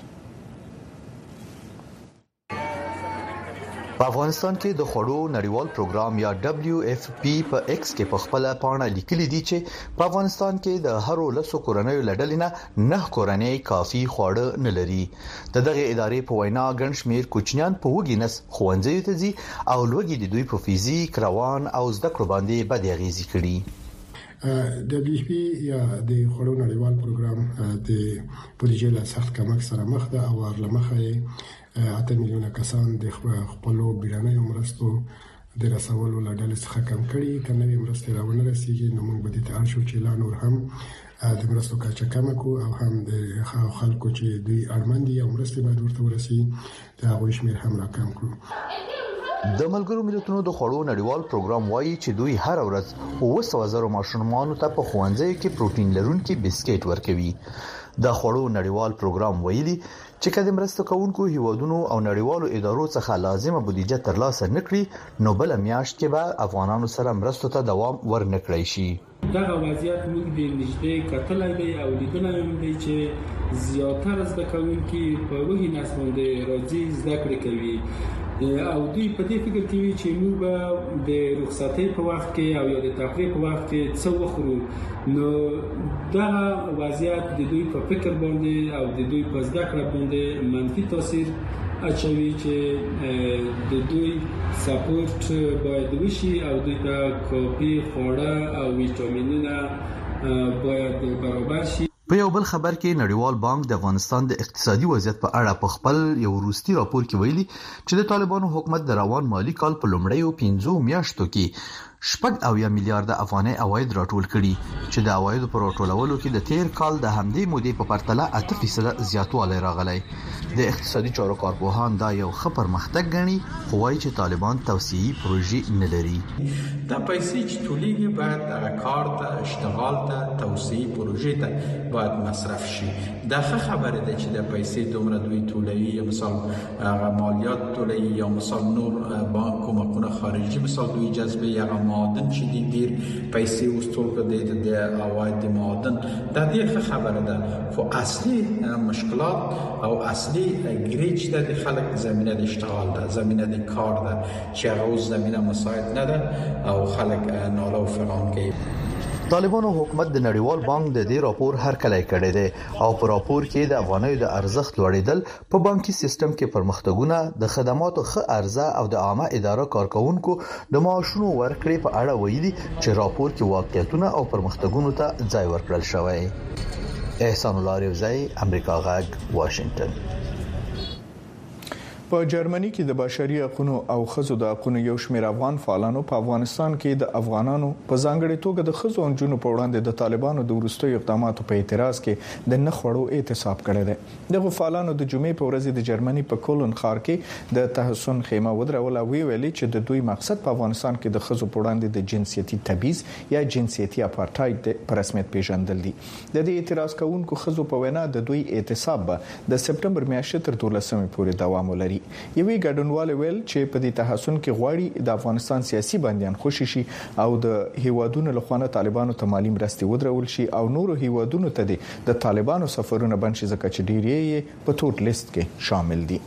په افغانستان کې د خوړو نړیوال پروګرام یا دبليو اف پی په ایکس کې په خپل پاڼه لیکلي دي چې په افغانستان کې د هرو لسو کورنیو لړلینه نه کورنۍ کافي خواړه نه لري. د دغه ادارې په وینا ګڼشمیر کوچنیان په وګینس خوندې ته ځي او لوګي د دوی په فزیک، روان او زده کړو باندې بد اغیزې کړي. دبليو اف پی یا د خوړو نړیوال پروګرام د بودیجې له سخت کمښت سره مخ ده او ورلمخه اته میلیونه کسان د خپل بیړنۍ مرستو د رسولو لړل څخه کم کړي. کنه مرستې راونه رسیږي نو موږ به د تعال شو چې لا نور هم د مرستو کچا کم کو او هم د خلکو چې دوی اړمندي او مرستې باید ورته ورسي دا غوښ میر هم را کم کړو. د ملګرو ملتونو د خوړو نړیوال پروګرام وایي چې دوی هر ورځ اوه سوه زره ماشومانو ته په ښوونځي کې پروتین لرونکي بسکټ ورکوي. د خوړو نړیوال پروګرام ویلي چې کله مرسته کوونکو هیوادونو او نړیوالو ادارو څخه لازمه بودیجه ترلاسه نکړي نو بل میاشت کې به افغانانو سره مرستو ته دوام ورنکړي شي. دا وضعیت موږ د نږدې کتلای دی او لیدلای هم دی چې زیاتره زده کوونکي په وਹੀ نسل باندې راځي زده کړې کوي او دوی په دې فکر کوي چې موږ د رخصتۍ په وخت کې او یا د تفریح په وخت کې څه وخورو. نو دا وضعیت د دوی په فکر باندې او د دوی په زده کړه باندې منفي تاثیر اچوي چې د دوی سپورټ باید وشي او دوی ته کافي خواړه او ویټامینونه باید برابر شي. په یو بل خبر کې نړیوال بانک د افغانستان د اقتصادي وضعیت په اړه په خپل یو وروستي راپور کې ویلي چې د طالبانو حکومت د روان مالی کال په لومړیو پنځو میاشتو کې شپږ اویا میلیارډ افغانۍ عواید راټول کړي چې د عوایدو پر راټولولو کې د تیر کال د همدې مودې په پرتله اته فیصد زیاتوالی راغلی. د اقتصادي چارو کارپوهان دا یو ښه پرمختګ ګڼي خو وايي چې طالبان توسعې پروژې نه لري. دا پیسې چې ټولېږي باید د کار ته، اشتغال ته، توسعې پروژې ته باید مصرف شي. دا ښه خبره ده چې د پیسې دومره دوی ټولوي، یا مثال هغه مالیات ټولوي یا مثال نور بانک کومکونه خارجي مثال دوی جذبه یا معادن چې دي ډیر پیسې وستول کړي د عواید د معادن دا ډیره ښه خبره ده. خو اصلي مشکلات او اصلي ګریج د خلک زمينه د اشتغال ده، زمينه د کار ده چې هغه زمينه مساعد نه ده او خلک ناله او فغان کوي. طالبانو حکومت د نړیوال بانک د دې راپور هرکلی کړی دی او په راپور کې د افغانۍ د ارزښت لوړېدل په بانکي سیستم کې پرمختګونه د خدماتو ښه عرضه او د عامه ادارو کارکونکو د معاشونو ورکړې په اړه ویلي چې راپور کې واقعیتونه او پرمختګونو ته ځای ورکړل شوی. احسان الله ریوزی، امریکا غږ، واشنگټن. په جرمني کې د بشري حقوقو او خزو د حقوقو یو شمېر افغان فعالانو په افغانستان کې د افغانانو په ځانګړي توګه د خزو او جنونو په وړاندې د طالبانو د وروستیو اقداماتو په اعتراض کې د نخړو اعتصاب کړی دی. دغه فعالانو د جمعې په ورځ د جرمني په کولن ښار کې د تحسن خیمه ودرول او ویلي چې د دوی مقصد په افغانستان کې د خزو په وړاندې د جنسيتي تبعیض یا جنسيتي اپارټاید په رسمیت پیژندل دي. د دې اعتراض کوونکو خزو په وینا د دوی اعتصاب د سپټمبر میاشتې تر دولسمې پورې دوام ولري. یوې ګډونوال ویل چې په دې تحسن کې غواړي د افغانستان سیاسي بنديان خوشي شي او د هیوادونو لخوا طالبانو ته مالی مرستې ودرول شي او نورو هیوادونو ته د طالبانو سفرونه بند شي ځکه چې ډیری په تور لیست کې شامل دي.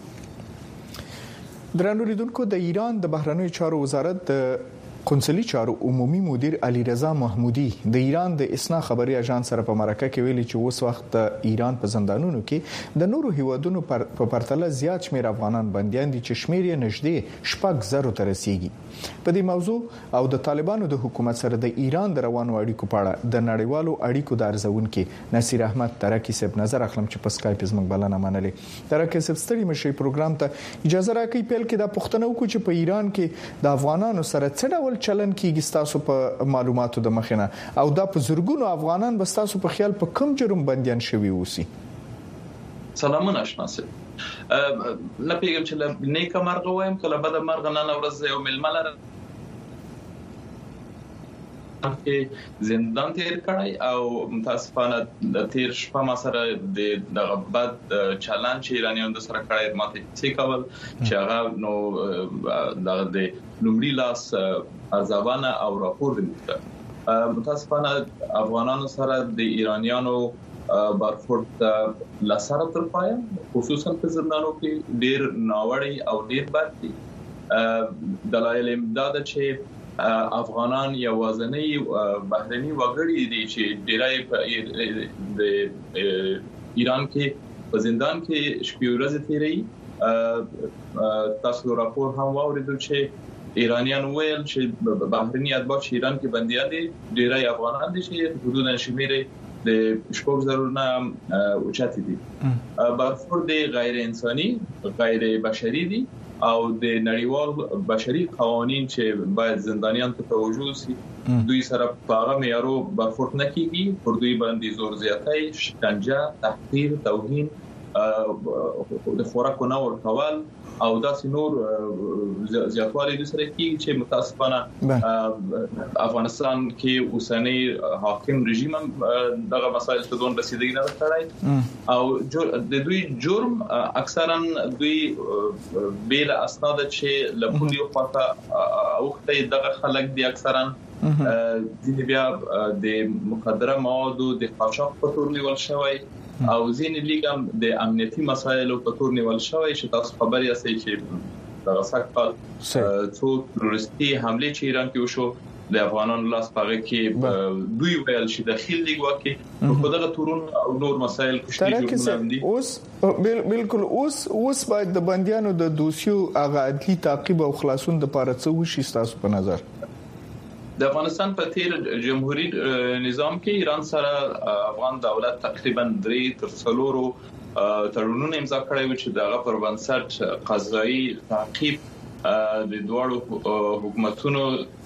درنو لیدونکو، د ایران د بهرنیو چارو وزارت د قونسلي چارو عمومي مدیر علي رضا محمودي د ایران د اسنا خبري اژانس سره په مرکه کې ویلي چې اوس وخت ایران په زندانونو کې د نورو هیوادونو په پرتله زیات شمیر افغانان بنديان دي چې شمیر یې نږدې شپږ زره ته رسیدي. په دې موضوع او د طالبانو د حکومت سره د ایران د روانو اړیکو په اړه د نړیوالو اړیکو د ارزونکو نصیر احمد ترکی صاحب نظر اخلم چې په سکایپ زموږ بلنه منلې. ترکی صاحب ستړي مشي پروګرام ته اجازه راکړئ پیل کې د پښتنو کو چې په ایران کې د افغانانو سره څه ډول چلن کیږي تاسو په معلوماتو د مخینه او د زرګونو افغانان به تاسو په خیال په کم جرم بنديان شوي اوسي؟ سلامونه آشنا سي. نه پیګم چې نیکه مرغ وایم کله بده مرغ نه ورځ یو ململ کې زندان تیر کړی او متاسفانه د تیر شپه ما سره د دغه بد چالان چې ایرانیان د سره کړی ماته څه کول چې هغه نو دغه د لومړي لاس ارزونه او راپور دی. متاسفانه افغانانو سره د ایرانیانو برخورد لسره تر پای خصوصا په زندانو کې ډیر ناوړی او ډیر بد دي. دلایل امداد چې افغانان یوازنی بهرني وګړي دي چې ډیرای په د ایران کې په زندان کې شپږ ورځې تیري. تاسو راپور هم واوریدل چې ایرانیان ویل چې بهرني اتباع چې ایران کې بنديان دي ډیرای افغانان دي چې حدودا شمیر د شپږ زره نه اوچت دي. برخورد غیر انساني غیر بشري دي او د نړیوال بشري قوانين چې باید زندانیان ته توجه شي دوی سره په هغه معیارو برخورد نه کیږي. پر دوی باندې زور زیاتی، شکنجه، تحقیر، توهین، د خوراک نه ورکول او داسې نور زیاتوالی د سره کیږي چې متاسفانه افغانستان کې اوسنی حاکم رژیم دغه مسایل ته دون رسیدګي نه کړای او د دوی جرم اکثرا دوی بیل اسناد چې لپولیو خواته اوخته دغه خلک دي اکثرا ځینې بیا د مخدره موادو د قاچاق په تور نیول شوی او ځینې لیګم د امنیتي مسایلو په تور نیول شوی چې تاسو خبر یاستئ چې د سکهال څو تروریستي حمله چې ایران کې وشو د افغانانو لاس پاره کې دوی ویل چې د خیل لیګ واکې په دغه تورون او نور مسایل کوشش کوي. اوس بالکل اوس اوس باید د بنديانو د دوسیو هغه عدلي تعقیب او خلاصون د پاره څه وشي تاسو په نظر؟ د افغانستان په تیر جمهوریت نظام کې ایران سره افغان دولت تقریبا درې تر څلورو تړونونه امضا کړي و چې دغه پر بنسټ قضایي تعقیب د دوه حکومتونو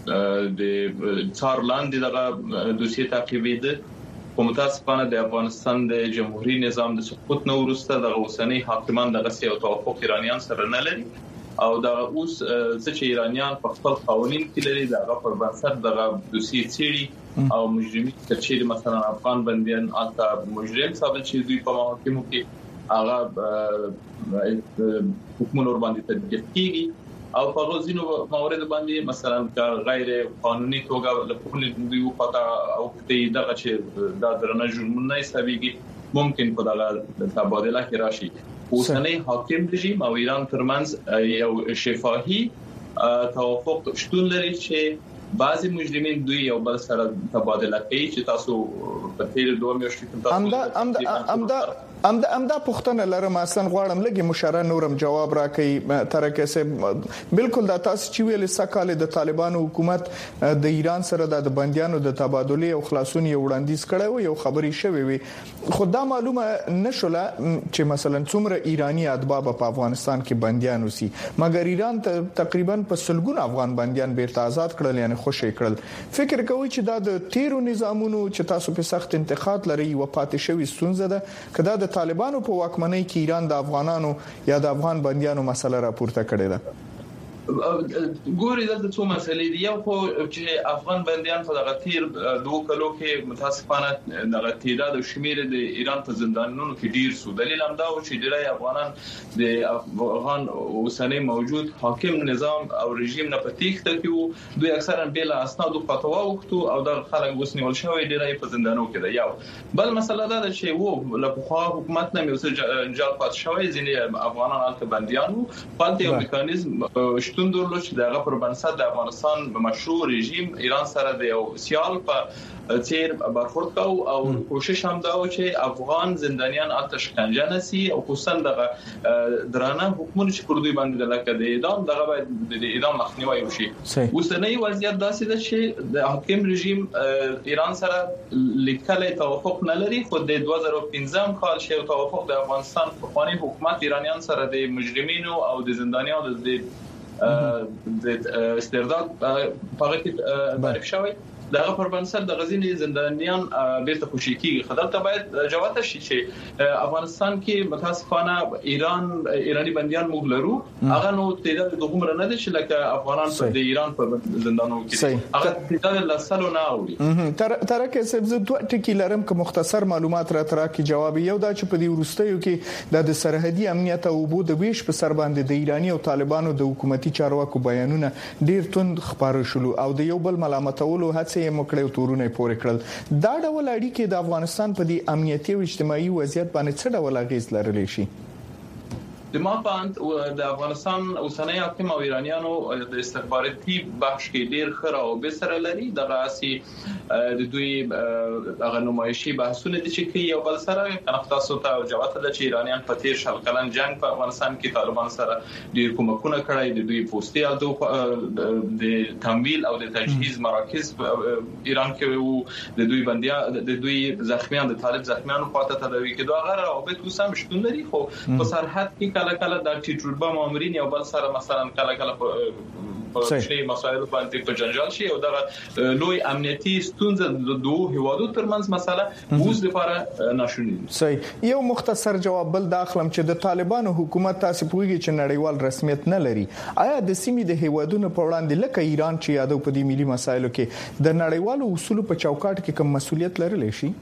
د څار لاندې دغه دوسیه تعقیبېده. په متاسفانه د افغانستان د جمهوریت نظام د سقوط نه وروسته د اوسنۍ حاکمان دغه سیاسي توافق ایرانیان سره نه لري او دا اوس چې ایرانیان په خپل قوانين کې لري دا پر بنسټ دغه دوسیه چیري او مجرمي چې مثلا افغان بنديان اته مجرم ثابت شي دوی په محاکمو کې هغه حکم نور باندې تطبیق کیږي او په غوښینو موارد باندې مثلا غیر قانوني توګه لپاره دوی وخته او دغه چې دا درنه جرمونه حسابيږي ممکن په دغه تبادله کې راشي. اوسنۍ حاکم رژیم او ایران ترمنځ یو شفاهي توافق شتون لري چې بعضي مجرمین دوی یو بل سره تبادله کوي چې تاسو په تیر دوه میاشتو کې تاسو امدا امدا امدا امدا امدا پښتنه لرم اصلا غواړم لګي مشره نورم جواب راکړي ترکه سه بالکل دا تاسو چې ویل سکاله د طالبانو حکومت د ایران سره د بنديانو د تبادله او خلاصون یو وړاندیز کړو یو خبري شوی وي خو دا معلومه نشوله چې مثلا څومره ایرانی اتباع په افغانستان کې بنديان وسی مګر ایران ته تقریبا په سلګون افغان بنديان بیرته آزاد کړل یعنی خوشی کړل فکر کوي چې دا د تیرو نظامونو چې تاسو په سخت انتقاد لري و پاتې شوی ستونزه ده کدا د طالبانو په واکمنۍ کې ایران د افغانانو یا د افغان بنديانو مسله راپورته کړې ده ګوري د څو مسلې دی یو خو چې افغان بنديان په دغه تیر دوه کلو کې متاسفانه دغه تعداد او شمیر د ایران په زندانونو کې ډیر سو دلیل هم دا و چې ډیری افغانان د افغان اوسنۍ موجود حاکم نظام او رژیم نه پتیخته کې دوی اکثرا بل اسناد او فتوا وختو او د خلک وسنیول شوی ډیری په زندانونو کې دی یو بل مسله دا چې وو له خوا حکومت نه میوسه جال پات شوی ځینې افغانان الته بنديانو پاتې یو میکانیزم شتون درلود چې دغه پر بنسټ د افغانستان په مشروع رژیم ایران سره د یو سیال په تیر برخورد کو او کوشش هم دا و چې افغان زندانیان الته شکنجه نسی او خصوصا دغه درانه حکومت چې پر دوی باندې لکه د اعدام دغه باید د اعدام مخنیوي وشي اوسنۍ وضعیت داسې ده چې د حاکم رژیم ایران سره لیکلي توافق نه لري خو د دوه زره او پنځم کال شی توافق د افغانستان په خواني حکومت ایرانیان سره د مجرمینو او د زندانیانو د د استرداد په کې معرفي شوی دغه پر بنسټ د غزنی زندانیان بیرته خوشی کیږي خدای ته باید جواب شي چې افغانستان کې متاسفانه ایران ایرانی بنديان موږ لرو هغه نو تعداد د عمر نه دي چې لکه افغانان په د ایران په زندانونو کې هغه تعداد لسلو نه اوري تر تر کې سبز دوه ټکی لرم که مختصر معلومات را ترا کی جواب یو دا چې په دې ورستیو کې د سرحدي امنیت او بو د ویش په سر باندې د ایرانی او طالبانو د حکومتي چارواکو بیانونه ډیر توند خبر شول او د یو بل ملامتولو هڅه یې مکړو تورونه پورې کړل دا ډول اړیکې د افغانستان په دې امنیتي او اجتماعي وضعیت باندې څه ډول اغیز لرلی شي د ما باند د افغانستان اوسنۍ حاکم او ایرانیانو د استخباراتي بخش کې ډیر خره او به سره لري د راسي د دوی هغه نمایشي بحثونه دي چې یو بل سره کنه تاسو ته جواب ته چې ایرانیان په تیر شل کلن جنگ په افغانستان کې طالبان سره ډیر کومکونه کړی د دوی پوسټي او د تمویل او د تجهیز مراکز ایران کې وو د دوی بنديان د دوی زخمیان د طالب زخمیانو خاطر تداوی کې دوه غره او به توسم شتون لري خو په سرحد کې کله کله د ټیټربا مامورین یو بل سره مثلا کله کله په شی مسایل باندې په جنجال شي او دغه لوی امنیتي ستونزه د دوه هیوادو ترمنځ مسله اوس لپاره ناشونی صحیح یو مختصر جواب بل داخلم چې د طالبانو حکومت تاسو پوهیږئ چې نړیوال رسمیت نه لري آیا د سیمې د هیوادونو په وړاندې لکه ایران چې یادو په دې ملي مسایلو کې د نړیوالو اصولو په چوکاټ کې کوم مسولیت لرلی شي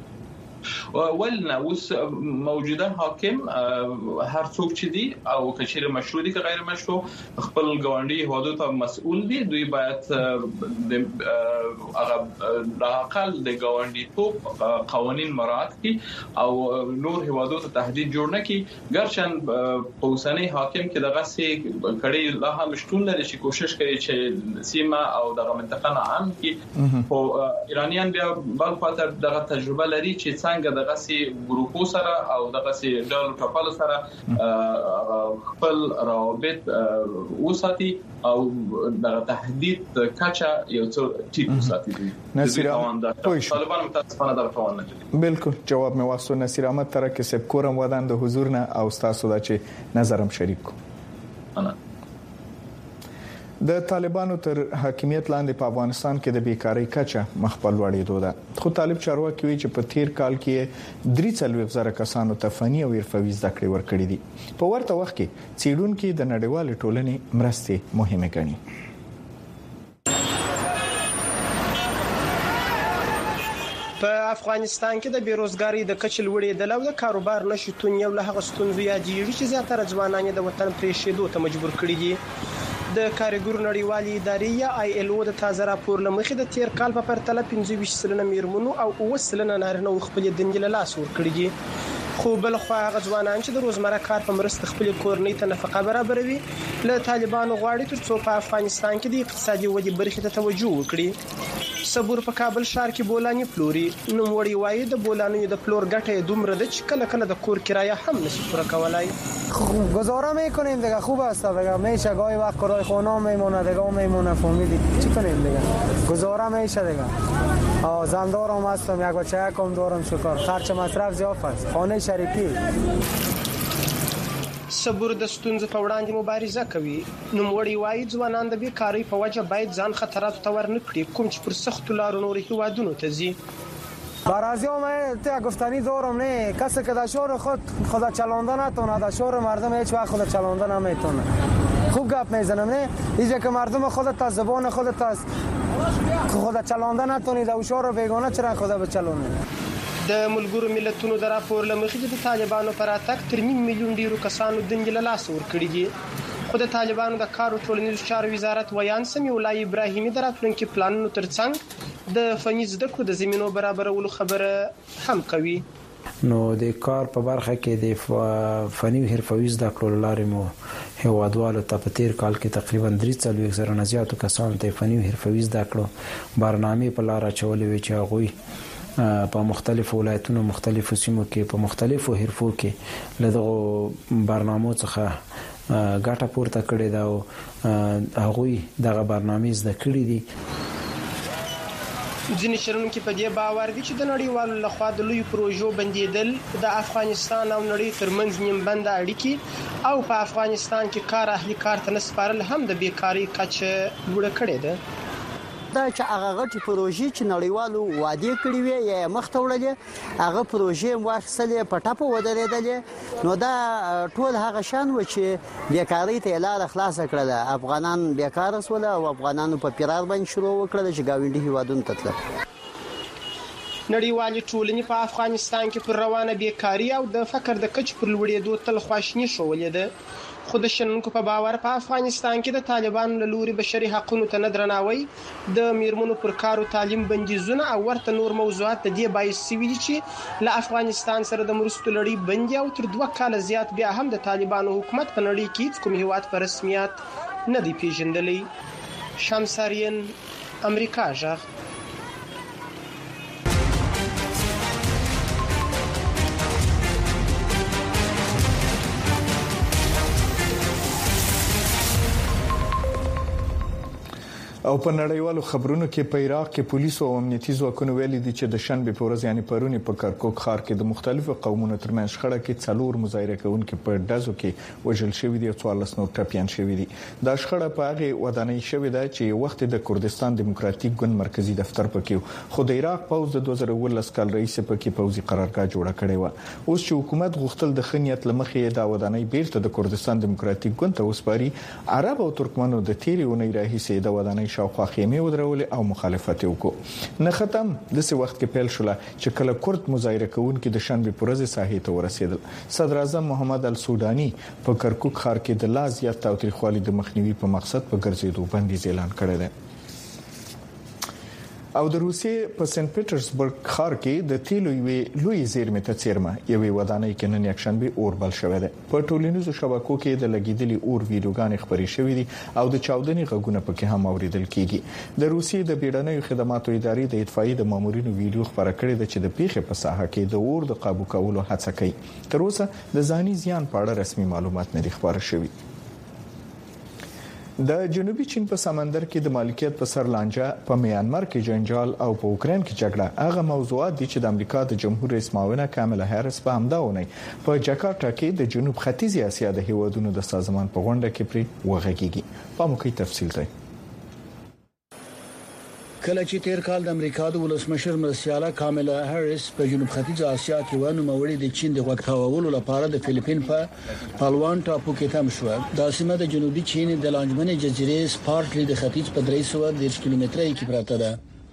ولنا اوس موجوده حاکم هر څوک چې دي او کچېره مشروع دي که غیر مشروع خپل ګاونډي هوادو ته مسؤل دي دوی باید د هغه د حقل د ګاونډي ټوپ قوانين مراعات کړي او نور هوادو ته تهدید جوړ نه کړي ګرچن په اوسنۍ حاکم کې دغه سي کړي لا هم شتون لري چې کوشش کوي چې سیمه او دغه منطقه نه عام کړي او ایرانیان بیا بل خاطر دغه تجربه لري چې څنګه دغه سي ګروپو سره او دغه سي ډول ټاپل سره خپل روابط وساتي او دغه تهدید کچا یو څو ټیټ وساتي دي نصیر طالبان متاسفانه دغه توان نه بالکل جواب مې واسو نصیر احمد ترکه سب کورم ودان د حضور نه او تاسو دا چې نظرم شریک کو انا د طالبانو تر حاکمیت لاندې په افغانستان کې د بیکاری کچه مخ په لوړېدو ده خو طالب چارواکي وی چې په تیر کال کې درې څلوېښت زره کسانو ته فني او حرفوي زده کړې ورکړې دي په ورته وخت کې څېړونکو د نړیوال ټولنې مرستې مهمه ګڼي په افغانستان کې د بیروزګاری د کچې لوړېدل او د کاروبار نشټون یو له هغه ستونزو یادېږي چې زیاتره ځوانان د وطن پرېښودو ته مجبور کړي دي د کارګرو نړیوالې ادارې یا آی ایل او د تازه راپور لمخې د تیر کال په پرتله پنځه ویشت سلنه میرمنو او اوه سلنه نارینه خپل دندې له لاس ورکړي دي خو بل خو هغه ځوانان چې د روزمره کار په مرسته خپل کورنۍ ته نفقه برابروي له طالبانو غواړي ترڅو په افغانستان کې د اقتصادي ودې برخې ته توجه وکړي. صبور په کابل ښار کې بولانی پلوري نوموړي وایي د بولانو د پلور ګټه دومره ده چې کله کله د کور کرایه هم نشي پوره کولای. گزاره میکنیم دیگه، خوب است دیگه، میشه گاهی وقت کرای خونه میمونه دیگه میمونه فهمیدی چی کنیم دیگه، گزاره میشه دیگه. آ زندارم هستم، یک بچه کم دارم، شکر خرچ مصرف زیاد است، خانه شریکی. صبور د ستونزې په وړاندې مبارزه کوي. نوموړي وایي ځوانان د بیکاری په وجه باید ځان خطراتو ته ورنکړي کوم چې پر سختو لارو نورو هیوادونو ته ځي. برازی من تا گفتنی دارم نه، کسی که در شهر خود خدا چلانده نتونه، در شهر مردم هیچ وقت خدا چلانده نمیتونه. خوب گپ میزنم نه، اینجا که مردم خودت از زبان خودت از خدا چلانده نتونی در شهر بیگانه چرا خدا بچلونه. د ملګرو ملتونو د راپور لمخې د طالبانو پر اتاک تر نیم میلیون ډیرو کسانو دنګ له لاس ورکړي دي. خو د طالبانو د کار او ټولنیزو چارو وزارت ویان سمیع الله ابراهیمي د راتلونکي پلانونو ترڅنګ د فني زده کړو د زمینو برابرولو خبره هم کوي. نو د کار په برخه کې د فني او حرفوي زده کړو لارې مو هیوادوالو ته په تیر کال کې تقریبا درې څلوېښت زره نه زیاتو کسانو ته فني او حرفوي زده کړو برنامې په لار اچولې وي چې هغوی په مختلفو ولایتونو مختلفو سیمو کې په مختلفو حرفو کې له دغو برنامو څخه ګټه پورته کړې ده او هغوی دغه برنامې زده کړې دي. ځینې شنونکي په دې باور دي چې د نړیوالو لخوا د لویو پروژو بندیدل د افغانستان او نړۍ ترمنځ نیمبنده اړیکې او په افغانستان کې کار اهلي کار ته نه سپارل هم د بیکاری کچه لوړه کړې ده. دا چې هغه غټي پروژې چې نړیوالو وعده کړې وي یا مخته وړلې هغه پروژې واخصلې په ټاپو ودرېدلې نو دا ټول هغه شان و چې بیکاری ته لار خلاص کړل. افغانان بیکار وسول او افغانانو په پیرار باندې شروع وکړل چې گاونډي هیوادونو ته تلل. نړیوالې ټولنې په افغانستان کې پر روانه بیکاری او د فقر د کچ پر لوړېدو تل خواشني شولې ده. خو د شنونکو په باور په افغانستان کې د طالبانو له لوري بشري حقوقو ته نه درناوی د میرمنو پر کار او تعلیم بندیزونه او ورته نور موضوعات د دې باعث شوي دي چې له افغانستان سره د مرستو لړۍ بندي او تر دوه کال زیات بیا هم د طالبانو حکومت په نړۍ کې کوم هیواد په رسمیت نه دی پیژندلی. شمسارین امریکا ژغ. او په نړیوالو خبرونو کې په عراق کې پولیسو او امنیتي ځواکونو ویلي دي چې د شنبه په ورځ یعنی پرونی په کرکوک ښار کې د مختلفو قومونو ترمنځ شخړه کې څلور مظاهره کوونکي په دزو کې وژل شوی دي او څوارلس نور ټپيان شوی دي. دا شخړه په هغه ودانۍ شوې ده چې وخت د کردستان دیموکراتیک ګوند مرکزی دفتر پکې خو د عراق پوز د دوه زره اوولس کال رئیس پکې پوزي قرارګاه جوړه کړې و. اوس چې حکومت غوښتل د خنیت لمخې دا ودانۍ بیرته د کردستان دیموکراتیک ګوند ته وسپاري، عرب او ترکمنو د تیری اونۍ راهیسې د ودانۍ شاوخوا خیمه ودرول او مخالفت وکړو. نه ختم د څه وخت کې پیل شول چې کله کورد مظاهره کوونکي د شنبه پر ورځ ساحې ته ورسېدل. صدر اعظم محمد السوداني په کرکوک ښار کې د لا زیات تاوتریخوالي د مخنیوي په مقصد په ګرځېدو بندیز اعلان کړی دی. او د روسیې په سنت پیټرزبرګ ښار کې د تیلو یوې لوی زیرمې ته څیرمه یوې ودانۍ کې نن یکشنبه اور بل شوې ده. په ټولنیزو شبکو کې د لګیدلي اور ویډیوګانې خبرې شوې دي او د چاودنې غږونه پکې هم اوریدل کیږي. د روسیې د بیړنیو خدماتو ادارې د اطفائیې د مامورینو ویډیو خبره کړې ده چې د پیښې په ساحه کې د اور د قابو کولو هڅه کوي. تر اوسه د ځاني زیان په اړه رسمي معلومات نه دي خبره شوي. د جنوبي چین په سمندر کې د مالکیت په سر لانجه، په میانمار کې جنجال او په اوکرين کې جګړه هغه موضوعات دي چې د امریکا د جمهور رئیس معاونه کاملا هریس په همداونه په جاکارتا کې د جنوب ختیځ اسیا د هیوادونو د سازمان په غونډه کې پرې وغږیږي. په موقع تفصیل دی. کله چې تیر کال د امریکا د ولسمشر مرسیاله کاملا هریس په جنوب ختیځ اسیا کې ونه موري د چین د غوښتنولو لپاره د فلیپین په پالوان ټاپو کې تم شو. د سیمه د جنوبي چین د لانجمنې جزیرې سپارټلی د ختیځ په درې سوه دیرش کیلومتره کې پراته ده.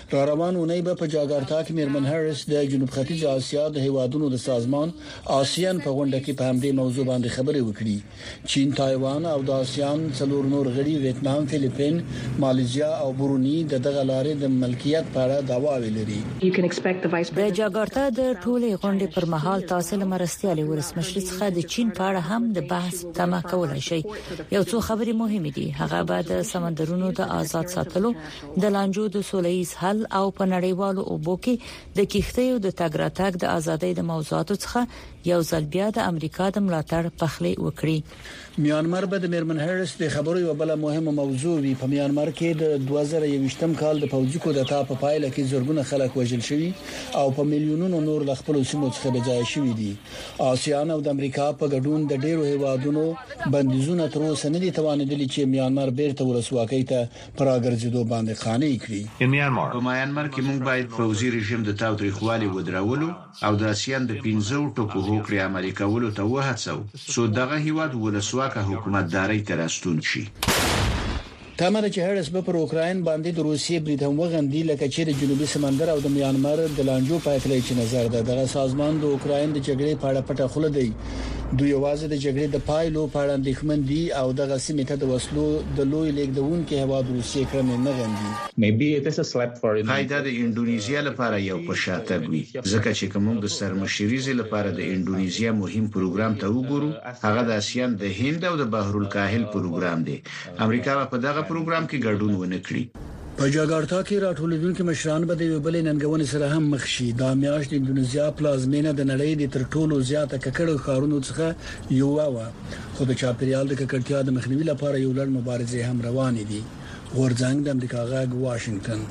را روانونه به په جاکارتا کې میرمن هریس د جنوب ختیځ اسیا د هیوادونو د سازمان آسیان په غونډه کې په همدې موضوع باندې خبرې وکړي. چین، تایوان او د آسیان څلور نور غړي ویتنام، فلیپین، ماليزیا او برونی د دغه لارې د ملکیت په اړه دعواوې لري. د جاکارتا د ټولې غونډې پر مهال تاسو له مرستيالي ولسمشر څخه د چین په اړه هم د بحث تمه کولای شي. یو څو خبرې مهمه دي. هغه بعد سمندرونو د آزاد ساتلو، د لانجو د سولهییز حل او په نړیوالو اوبو کې د کښتیو د تګ راتګ د ازادۍ د موضوعاتو څخه یو ځل بیا د امریکا د ملاتړ پخلی وکړي. میانمار به د میرمن هریس د خبرو یو بل مهمه موضوع وي. په میانمار کې د دوه زره یوویشتم کال د پوځي کودتا په پایله کې زرګونه خلک وژل شوي او په میلیونونو نور ل خپل سیمو څخه بځای شوي دي. آسیان او د امریکا په ګډون د ډیرو هیوادونو بندیزونه تر اوسه نه دي توانیدلي چې میانمار بیرته ولسواکۍ ته پراګرځېدو باندې قانع کړي. په میانمار کې موږ باید پوځي رژیم د تاوتریخوالي ودرولو او د آسیان د پنځو ټکو هوکړې عملي کولو ته وهڅو څو دغه هیواد ولسواکه حکومتداري ته راستون شي. تامر چې هرڅ به پر اوکراین باندې د روسیې برید هم وغندي لکه چې د جنوبي سمندر او د میانمار د لانجو پاتلې چې نظر ده. دغه سازمان د اوکراین د جګړې په اړه پټه خوله دی. دوی یوازې د جګړې د پایلو په اړه اندېښمن دي او دغه سیمه ته د وسلو د لوی لیکدونکو هواد روسیې کړنې نه غندي. فائدہ د انډونیزیا لپاره یو پښاتګ وي ځکه چې کوم د سرمشریزي لپاره د انډونیزیا مهم پروګرام ته وګورو هغه د آسیان د هند او د بحر الکاهل پروګرام دی. امریکا په دغه پروګرام کې ګډون ونه کړی. په جاکارتا کې راټولېدونکو مشران به د یو بل ننګونې سره هم مخ شي. د میاشتې د انډونیزیا پلازمینه د نړۍ د تر ټولو زیاته ککړو ښارونو څخه یو و. خو د چاپیریال د ککړتیا د مخنیوي لپاره یو لړ مبارزې هم روانې دي. غورځنګ د امریکا غږ واشنگټن.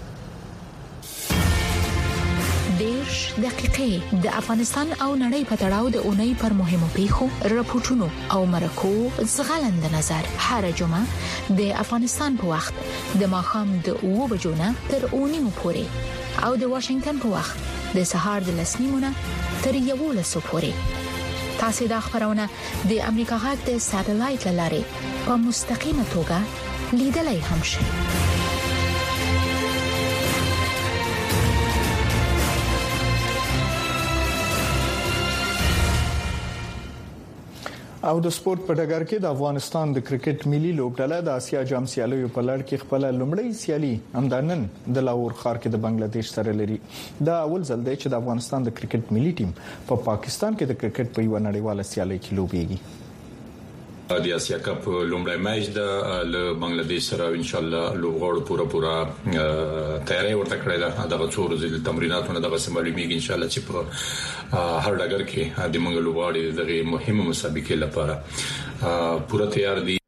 دیش دقیقې د افغانستان او نړۍ په تړاو د اونۍ پر مهمو پیښو راپورټونو او مرکو زغلند نظر هر جمعه د افغانستان په وخت د ماښام د اوو بجو نه تر اونیمو پورې او د واشنگټن په وخت د سهار د لسنیمو نه تر یوولسو پورې. تاسو د خبرونه د امریکا غږ د ساتلایت لارې په مستقیمه توګه لیدلای هم شئ. او د سپورت په ډګر کې د افغانستان د کرکټ ملي لوبډله د اسیا جام سیالیو په لړ کې خپل لومړی سیالي همدانن د لاهور ښار کې د بنگلاديش سره لري. دا اول ځل دی چې د افغانستان د کرکټ ملي ټیم په پا پاکستان کې د کرکټ په یو نړیواله سیالي کې لوبېږي. د اسیا کپ لومړی میچ د له بنگلاديش سره ان شاء الله لوبغاړو پورا پورا تیاری ورته کړی دا د څو ورځې تمریناتونه د معلومیږي ان شاء الله چې په هر ډګر کې د منګلو لوبغاړي د مهمه مسابقې لپاره پورا تیار دي.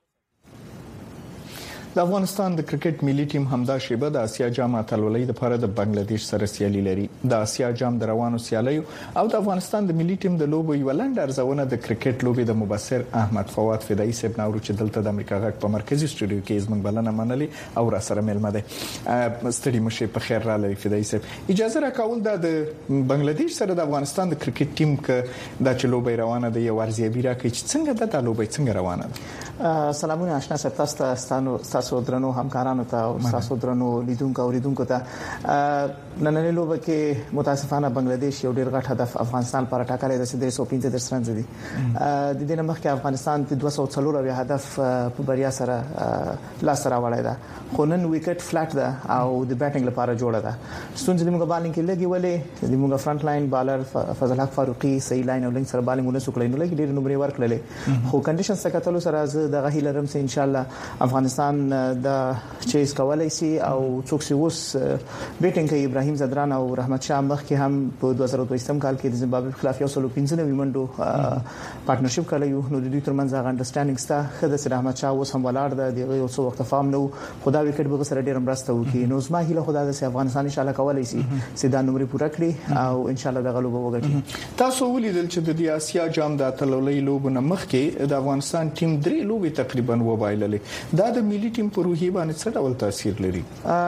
د افغانستان د کرکټ ملي ټیم همدا شیبه د اسیا جام اتلولۍ لپاره د بنگلاديش سره سیالي لري. د اسیا جام د روانو سیالیو او د افغانستان د ملي ټیم د لوبو یو لاند ارزونه د کرکټ لوبې د مبصر احمد فواد فدایي صاحب نورو چې دلته د امریکا غږ په مرکزی استودیو کې زموږ بلنه منلې او را سره ملمه ده. ستړي مشه په خیر را لري فدایي صاحب. اجازه راکول د بنگلاديش سره د افغانستان د کرکټ ټیم ک د چلوبې روانه د یو ارزیابي راکړي چې څنګه د لوبې څنګه روانه ده. سلامونه آشنا صاحب، تاسو تاسو درنو همکارانو ته او تاسو درنو لیدونکو او لیدونکو ته نننې لوبه کې متاسفانه بنگلاديش یو ډیر غټ هدف افغانستان پر ټاکلې د درې سوه پنځه دېرش رنز دي. د دې نه مخکې افغانستان د دوه سوه څلور هدف په بریا سره لاس راوړی دا، خو نن وکټ فلټ ده او د بیټینګ لپاره جوړه ده. ستونزې موږ بالینګ کې لګي ولې د موږ فرنٹ لاین بالر فضل حق فاروقي صحیح لاین او لنګ سره بالینګ ونه سکلای نو لګي ډیر نمبر ورکړلې، خو کنډیشن سکتلو سره زه د غهیل رم سه ان شاء الله افغانستان د چیز کولای شي او څوک چې اوس بیټینګ کوي ابراهیم زدران او رحمت شاه مخ کې هم په دوه زره دوه کال کې د زیمبابوې خلاف یو سلو پنځه نوي منډو پارټنرشپ کړی یو، نو د دوی ترمنځ هغه انډرستانډینګ ستا خدای سره رحمت شاه اوس هم ولاړ ده د یو څو وخت فام نو خدا وکټ به سره ډیر مرسته وکړي. نو زما هیله خدای د افغانستان ان شاء الله کولای شي چې دا نمبر پوره کړي او ان شاء الله د غلوب وګټي. تاسو ولیدل چې د اسیا جام د اتلولۍ لوبونه مخ کې د افغانستان ټیم درې لوبي تقریبا وبایللې دا د ملي ټیم پر روحي باندې څه ډول تاثیر لري؟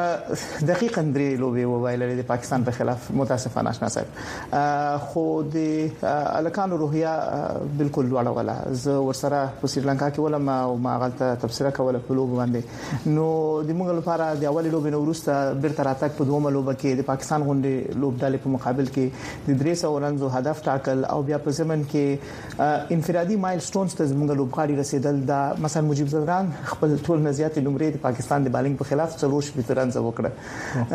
دقیقاً درې لوبي وبایللې د پاکستان په خلاف متاسفانه آشنا صاحب خو د الکانو روحیه بالکل لوړه ولا زه ورسره په سریلانکا کې ولم او ما غلطه تفسیر کوله په لوب باندې نو د موږ لپاره د اول لوب نو ورسته بیرته راتګ په دومره لوب کې د پاکستان غونډې لوب ډلې په مقابل کې د درې سوه رنزو هدف ټاکل او بیا په زمن کې انفرادي مایلستونز ته موږ لوبغاړي رسیدل دا مثلا مجيب زدران خپل ټول نزيات نمرې د پاکستان د بالینګ په خلاف څلور شپږ رنز وکړه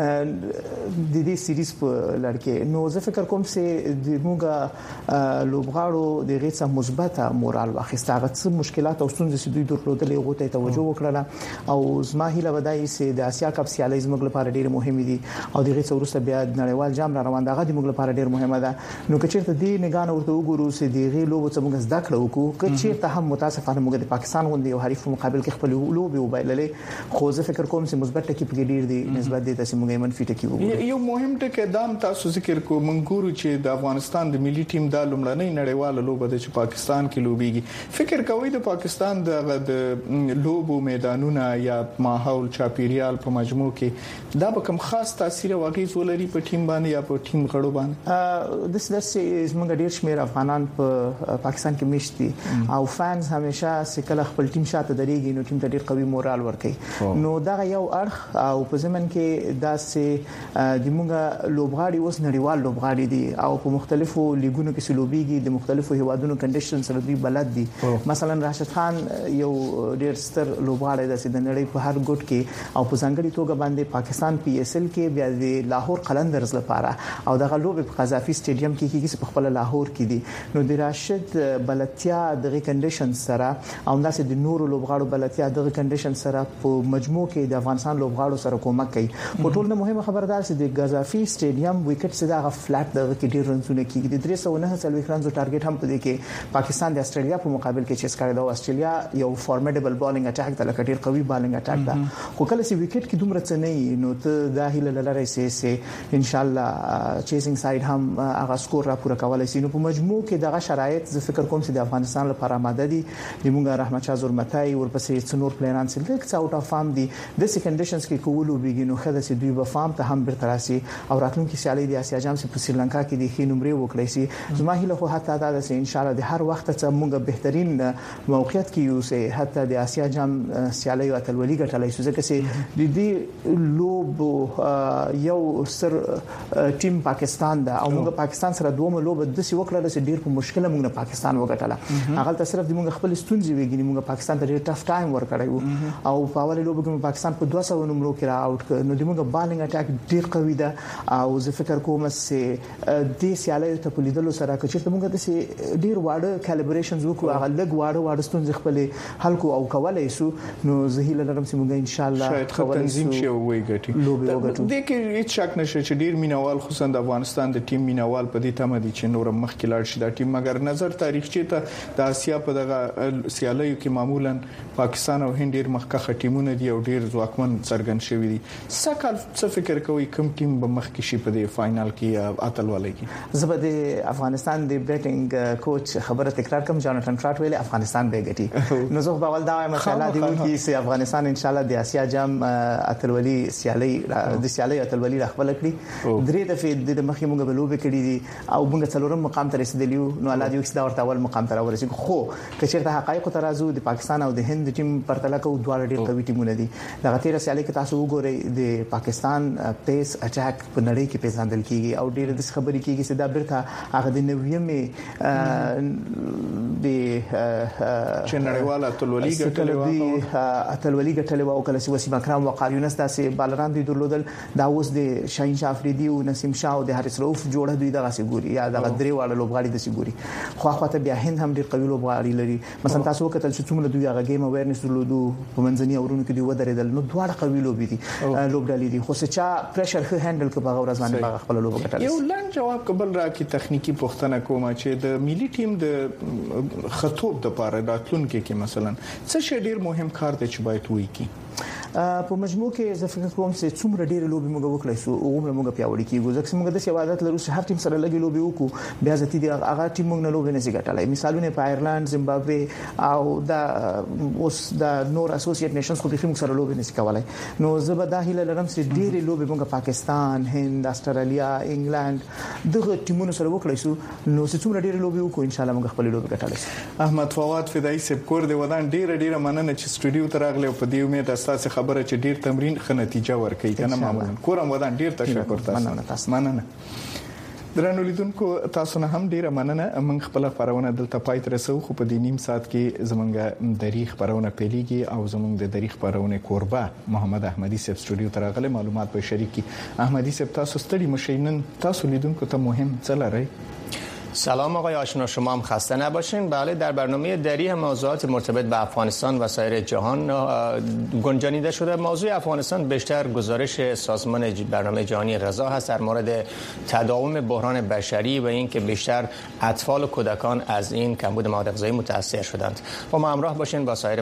د دې سیریز په لړ کې نو زه فکر کوم چې د موږ لوبغاړو د غیڅه مثبته مورال واخیسته هغه څه مشکلات او ستونزې چې دوی درلودلې غوته توجه وکړه او زما هیله ودای چې د اسیا کپ سیالۍ زموږ لپاره ډېر مهمه دي او د غیڅه ورسته بیا د نړیوال جام را روان دغه د موږ لپاره ډېر مهمه ده نو کچېرته دی نگاه ورته وګورو چې د غي لوب څخه موږ زده کړو کو کچېرته هم متاسفانه موږ د پاکستان غوندي او حریف مقابل کې خپل لوب وبایللې خو زه فکر کوم چې مثبت ټکی په ډېر دي نسبت دي چې موږ منفي ټکی وګورو یو مهم ټکی دام تاسو ذکر کو منګورو چې د افغانستان د ملي ټیم د لومړنۍ نړیوال لوب د پاکستان کې لوبيږي فکر کوي د پاکستان د لوبو میدانونه یا ماحول چاپیریال په مجموع کې دا به کوم خاص تاثیر واغې ولري په ټیم باندې یا په ټیم غړو باندې د سلسله زموږ ډیر شمیر افغانان په پاکستان کې مشتي او فانز همیشه سکه خپل ټیم شاته درېږي نو ټیم ته ډیر قوي مورال ورکوي نو دا یو اړخ او په زمن کې دا سه د موږ لوبغاړي اوس نړیوال لوبغاړي دي او په مختلفو لیګونو کې سلوبيږي د مختلفو هیوادونو کنډیشن سره دوی بلد دي مثلا راشد خان یو ډیر ستر لوبغاړی دی د نړۍ په هر ګوټ کې او په ځانګړي توګه باندې پاکستان پی اس ال کې بیا د لاهور قلندرز لپاره او دغه لوب په قذافي سټیډیم کې کیږي په خپل لاهور کې دي نو د راشد بلتیا دغه کنډیشن سره او داسې د نورو لوبغاړو بلتیا دغه کنډیشن سره په مجموع کې د افغانستان لوبغاړو سره کومک کوي په ټول نه مهمه خبردار چې د قذافي سټیډیم وکټ څخه دغه فلټ دغه کې ډیر رنونه کیږي د درې سوه نه څلوي رنزو ټارګټ هم پدې کې پاکستان د استرالیا په مقابل کې چیس کړی دا استرالیا یو فارمیډبل بالینګ اٹیک د لکه ډیر قوي بالینګ اٹیک ده خو کله چې وکټ کې دومره څه نه نو ته دا هیله لري چې ان شاء الله چیزینګ ساید هم هغه سکور را پوره کولای شي نو په مجموع کې دغه شرایط زه فکر کوم چې د افغانستان لپاره آماده دي د موږ رحمت شاه زورمتای ورپسې څنور پلانان سره د څاوټ اف فام دي د سې کنډیشنز کې کولو بيګینو خدای چې دوی په فام ته هم برتر راسي او راتلونکي سیالي د اسیا جام په سریلانکا کې د خې نمرې وکړي شي زما هیله خو حتی دا ده چې ان شاء الله د هر وخت څخه موږ بهترین موقعیت کې یو چې حتی د اسیا جام سیالي او اتلولي ګټلای شو ځکه چې د دې لوب یو سر ټیم پاکستان دا او موږ پاکستان سره دوه لوب د سی وکړل چې ډیر په مشکله موږ پاکستان وګټله هغه ته صرف د موږ خپل ستونزې وګینی موږ پاکستان ته ډیر ټف ټایم ورکړی او په اول لوب کې پاکستان په دوه سوه نمبر کې را اوټ کړ نو د موږ بالینګ اٹیک ډیر قوي ده او زه فکر کوم چې د سیالي ته په لیدلو سره چې موږ د ډیر واړه کالیبریشنز وکړو هغه لګ واړه واړه ستونزې خپل حل کو او کولای شو نو زه هیله لرم چې موږ ان شاء الله شاید تنظیم شي او وي ګټي لوبي وګټو د کې هیڅ شک نشته چې ډیر مینوال خصوصا د افغانستان د ټیم مینوال په دې تمه دي چې نور مخکې لاړ شي دا ټیم مګر نظر تاریخچه ته د اسیا په دغه سیالیو کې معمولا پاکستان او هند ډیر مخکخه ټیمونه دي او ډیر ځواکمن څرګند شوی دي سکه څه فکر کوي کوم ټیم به مخکې شي په دې فائنل کې اتلولای کې زبر د افغانستان د بیټینګ کوچ خبره تکرار کوم جاناتن ټراټ ویلي افغانستان به ګټي نو زه په اول دا وایم چې الله دې وکړي چې افغانستان ان شاء الله د اسیا جام اتلولي سیالي د سیالي اتلولي راخبل کړي درې دفعه د مخې موږ بلوب کړي دي او موږ څلورم مقام ته رسیدلیو نو الله دې وکړي دا ورته اول مقام ته راورسېږي خو کچېرته حقایق ترازو د پاکستان او د هند ټیم پرتله کوو دواړه ډېر قوي ټیمونه دي دا غتیره سیالي کې تاسو وګورئ د پاکستان پیس اٹیک په نړۍ کې پیژندل کیږي او ډېر د خبرې کیږي چې دا برته هغه د نویمه د چې نړیواله اتلولي ګټلې اتلولي ګټلې او کله چې وسیم اکرم وقار یونس داسې بالران دي درلودل دا اوس د شاهین شاه افریدي او نسیم شاه او د حارث رؤوف جوړه دوی دغه سګوري یا دغه درې واړه لوبغاړي د سګوري خو خواته بیا هند هم ډېر قوي لوبغاړي لري مثلا تاسو وکتل چې څومره دوی هغه گیم اویرنس درلودو په منځني اورونو کې دوی ودرېدل نو دواړه قوي لوبي دي لوبډالي دي خو څه چا پريشر خو هندل کوي هغه ورځ باندې خپل لوب ګټل یو لاند جواب قبل راکې تخنیکی پوښتنه کوم چې د ملي ټیم د خطوب د پاره راتلونکو کې مثلا څه شی ډیر مهم کار دی چې باید وایي کی په مجموع کې زه فکر کوم چې څومره ډېر لوبي موږ وکړای شو عمر موږ پیاوړی کیږو ځکه موږ د سیادت لرو چې هر ټیم سره لګي لوبي وکړو بیا ځتی دی هغه ټیم موږ نه لوبي نه زیګټلای مثالونه په ایرلند زیمبابوے او د اوس د نور اسوسییټ نیشنز خو به موږ سره لوبي نه کولای نو زه به د هیله لرم چې ډېر لوبي موږ پاکستان هند استرالیا انګلند دغه ټیمونو سره وکړای شو نو چې څومره ډېر لوبي وکړو ان شاء الله موږ خپل لوبي ګټلای احمد فواد فدای سپ کور دی ودان ډیر ډیر مننه چې سټوډیو ته راغلی او په دې امید اساس خبره چې ډیر تمرین ښه نتیجه ورکړي کنه معمولا کورم ودان ډیر تشکر تاسو مننه تاسو مننه درنو لیدونکو تاسو نه هم ډیره مننه موږ خپل خبرونه دلته پای ته رسو خو په دې نیم ساعت کې زمونږ دری خبرونه پیلېږي او زمونږ د دری خبرونه کوربه محمد احمدی سپ سټوډیو ته راغلی معلومات به شریکي احمدی سپ تاسو ستړي مشینن تاسو لیدونکو ته مهم څه لري سلام آقای آشنا شما هم خسته نباشین. بله در برنامه دری هم موضوعات مرتبط به افغانستان و سایر جهان گنجانیده شده. موضوع افغانستان بیشتر گزارش سازمان برنامه جهانی غذا هست در مورد تداوم بحران بشری و اینکه بیشتر اطفال و کودکان از این کمبود مواد غذایی متاثر شدند. با ما همراه باشین با سایر